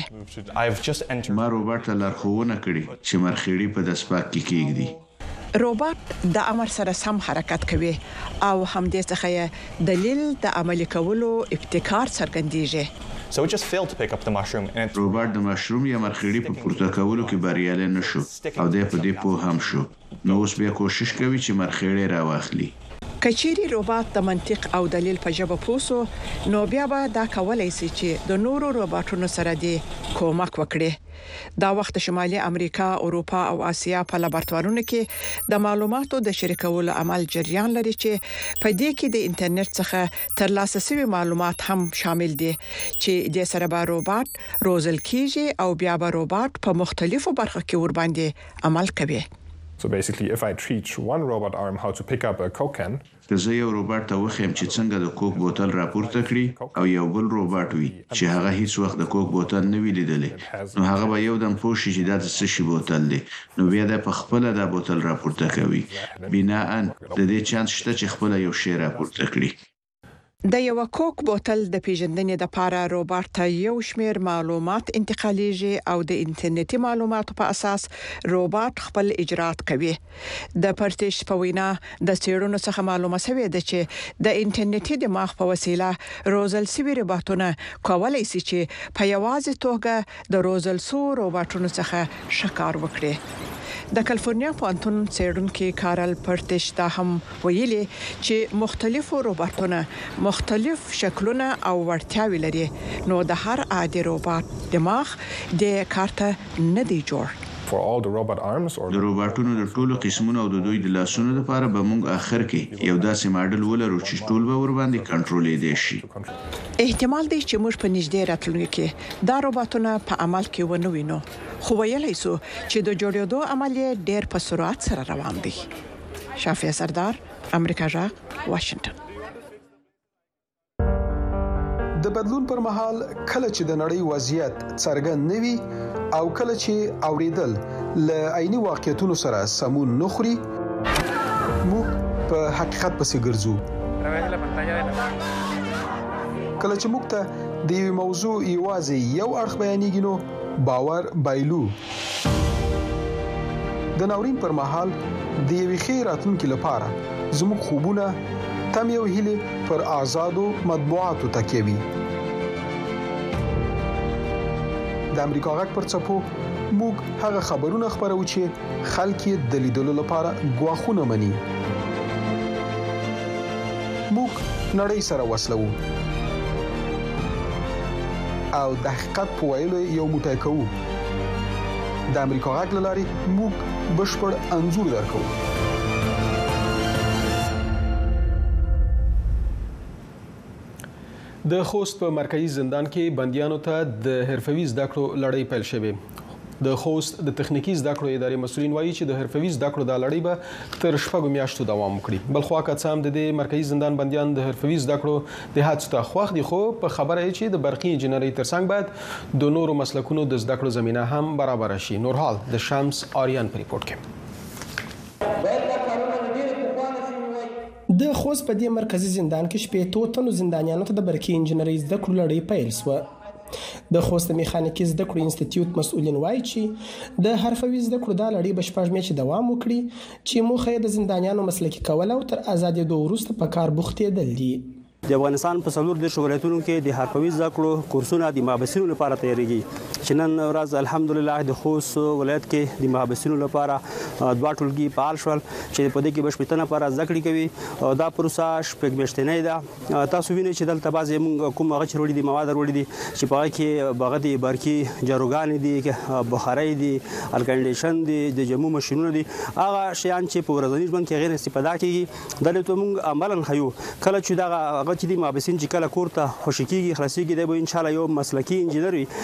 B: ما روباټ ته لارښوونه کړې چې مرخیړي په دسپاک کې کېږدي.
N: روباټ د امر سره سم حرکت کوي او همدې څخه دلیل د عملي کولو ابتکار څرګندېږي.
P: So it just failed to pick up the mushroom and it...
B: روباټ د مشروم یا مرخیړي په پورته کولو کې بریالی نشو او د په دې په هم شو. نو اوس بیا کوشش کوي چې مرخیړي راواخلي.
N: کچيري روباټ د منطق او دلیل په ژبه پوسو نو بیا به دا کولای شي چې د نورو روباټونو سره دی کومک وکړي. دا وخت شمالي امریکا، اروپا او اسیا په لابراتوارونو کې د معلوماتو د شریکولو عمل جریان لري چې په دې کې د انټرنیټ څخه ترلاسه شوی معلومات هم شامل دي چې د سره به روباټ روزل کیږي او بیا به روباټ په مختلفو برخو کې ور باندې عمل کوي.
O: So basically if I teach one robot arm how to pick up a Coke can,
B: که زه یو روباټ ته وښیم چې څنګه د کوک بوتل راپورته کړي او یو بل روباټ وي چې هغه هیڅ وخت د کوک بوتل نه وی لیدلی، نو هغه به یو دم پوه شي چې دا څه شی بوتل دی، نو بیا د خپل د بوتل راپورته کوي. بناء د دې چانس شته چې خپل یو شی راپورته کړي.
N: د یو کوک بوتل د پیژندنې د لپاره روباټ ته یو شمیر معلومات انتقالیږي او د انټرنیټي معلوماتو په اساس روباټ خپل اجرات کوي. د پرتیش په وینا د څېړنو څخه معلومه شوې ده چې د انټرنیټي دماغ په وسیله روزل سوي روباټونه کولای شي چې په یوازې توګه د روزل سو روباټونو څخه شکار وکړي. د کالیفورنیا پوهنتون څېړونکي کارل پرتش دا هم ویلي چې مختلفو روباټونو مختلف شکلونه او وړتیاوې لري نو د هر عادي روباټ دماغ د کارته نه دی جوړ.
O: For all the robot arms or
B: د روباټونو د ټولو قسمونو او د دوی د لاسونو لپاره به موږ اخر کې یو داسې ماډل ولرو چې ټول به ور باندې کنټرولې دي شي.
N: احتمال دی چې موږ په نږدې راتلونکي کې دا روباټونه په عمل کې ونه وینو خو ویلای سو چې د جوړېدو عمل ډېر په سرعت سره روان دی. شافیه سردار، امریکا جغ، واشنگټن.
G: د بدلون پر مهال کله چې د نړۍ وضعیت څرګند نوي او کله چې اوریدل ل عیني واقعیتونو سره سمون نخري موږ په حقیقت پسې ګرځو. کله چې موږ ته د یو موضوع یوازې یو اړخ بیانېږي نو باور بایلو. د ناورین پر مهال د یوې ښې راتلونکي لپاره زموږ خوبونه تم یو هیله پر آزادو مطبوعاتو تکیه وي. د امریکا غږ پر څپو موږ هغه خبرونه خبرو چې خلک یې د لیدلو لپاره غواخونه مني. موږ نړۍ سره وصلو او د حقیقت په ویلو یو موټی کوو. د امریکا غږ لاري موږ بشپړ انځور درکو. د خوست په مرکزی زندان کې بنديانو ته د حرفوي زده کړو لړۍ پیل شوه. د خوست د تخنیکی زده کړو ادارې مسؤلین وایي چې د حرفوي زده کړو د لړۍ به تر شپږو میاشتو دوام وکړي. بل خو که هم د دې مرکزی زندان بنديان د حرفوي زده کړو د هڅو ته خوښ دي خو په خبره چې د برقي انجنیری ترڅنګ باید د نورو مسلکونو د زده کړو زمينه هم برابر شي. نورحال د شمس آریان په ریپورت کې.
A: د خوست په دې مرکزی زندان کې شپږ تنو زندانیانو ته د برقي انجنیری زده کړو لړۍ پیل شوه. د خوست میخانیکي زده کړو انسټیټیوټ مسؤلین وایي چې د حرفوي زده کړو د لړۍ به شپږ میاشتې دوام وکړي چې موخه د زندانیانو مسلکي کول او تر ازادېدو وروسته په کار بوختېدل دي.
F: د افغانستان په څلور دیرش ولایتونو کې د حرفوي زده کړو کورسونه د محبسینو لپاره تیاریږي چې نن ورځ الحمدلله د خوست ولایت کې د محبسینو لپاره دوه ټولګي فعال شول چې په دې کې بشپړ لپاره زده کړې کوي. دا پروسه شپږ میاشتنۍ ده. تاسو وینئ چې دلته بعضې موږ کوم هغه چې وروړي دي مواد وروړي دي چې په هغه کې هغه د برقي جاروګانې دي، بخارۍ دي، الکانډیشن دي، د جمو ماشینونه دي، هغه شیان چې په ورځني ژوند کې غیر استفاده کیږي. دلته موږ عملاً ښیو کله چې دغه چې د محبسین چې کله کور ته خوشی کیږي خلاصيږي دی به ان شاء الله یو مسلکي انجینر وي.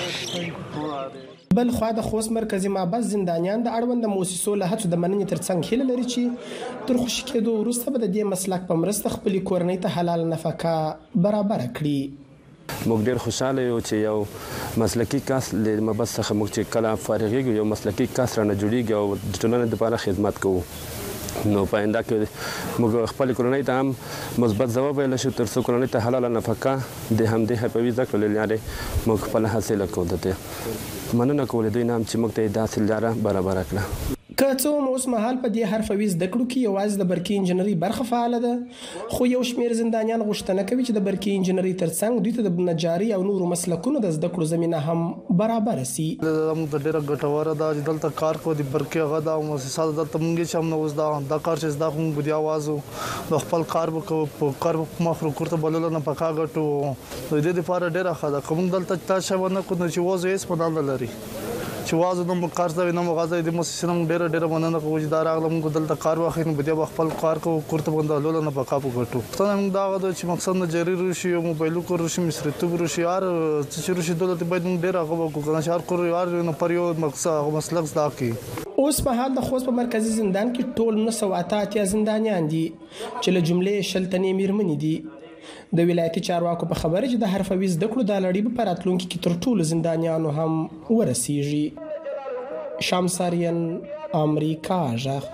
A: بل خو د خوست مرکزی محبس زندانیان د اړوند موسسو له هڅو د مننې ترڅنګ هیله لري چې تر خوشی کېدو وروسته به د دې مسلک په مرسته خپل کورنۍ ته حلال نفقه برابر کړي.
Q: موږ ډېر خوشاله یو چې یو مسلکي کس له محبس څخه موږ چې کله فارغېږو یو مسلکي کس رانه جوړیږي او د ټولنې لپاره خدمت کوو. نو په آینده کې موږ خپل کورنۍ ته هم مثبت ځواب ویلی شو تر څو کورنۍ ته حلاله نفقه د همدې حرفوي زده کړو له لارې موږ خپله حاصله کړو. د دې مننه کوو له دوی نه هم چې موږ ته یې داسې لاره برابره کړه.
A: که څه هم اوس مهال په دې حرفوي زده کړو کې یوازې د برقي انجنیری برخه فعاله ده خو یو شمېر زندانیان غوښتنه کوي چې د برقي انجنیری ترڅنګ دوی ته د نجاري او نورو مسلکونو د زده کړو زمينه هم برابر شي.
R: موږ د ډیره ګټوره ده چې دلته کار کوو د برقي غدا او مؤسسات دلته موږ چې هم نو اوس دا دا کار چې زده کوم بیا وازو د خپل کار وکړو په کار په مخ ورکړته بلل نه پکا غټو د دې لپاره ډیره ښه ده. کوم دلته تاسو ونه کو چې وازو هیڅ په دال لري چې وازو نو کار ځای نو غزا د مؤسسینو ډیره ډیره مننه کوم چې دا راغلم کو دلته کار واخې نو بیا خپل کار کو کورته باندې لول نه پکا پکټو ته موږ دا غواړو چې مقصد نه جری روشي او موبایل کو روشي مصرتوب روشي یار چې روشي دولت باید ډیره غو کو کنه شهر کو یار نو پر یو مقصد مسلک زده کی.
A: اوس په حال د خوست په مرکزی زندان کې ټول نو سواتات یا زندانیان دي چې له جملې شلتنې میرمنې دي. د ولایتي چارواکو په خبره چې د حرفوي زده کړو د لړۍ په راتلونکي کې تر ټولو زندانیانو هم ورسیږي. شمساریان امریکا ژغ.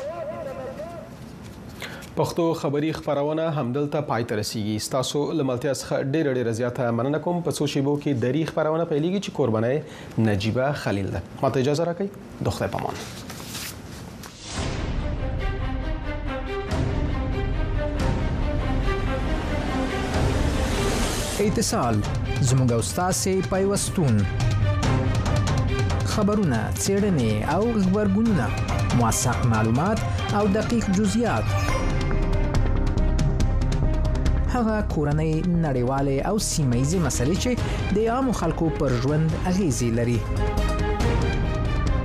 G: پښتو خبری خبرونه همدلته پای ته رسیږي. تاسو لملتیا څخه ډېر ډېر زیاته مننه کوم. په څو شیبو کې دری خبرونه پیلېږي چې قرباني نجیبه خلیل ده. ماته اجازه راکړئ. د خدای په امان.
S: اتصال زموږ او ستاسو پیوستون
K: خبرونه، څېړنې او خبرګونونه، موثق معلومات او دقیق جزئیات. هغه کورنۍ، نړیوالې او سیمه ییزې مسلې چې د عامو خلکو پر ژوند اغیزې لري.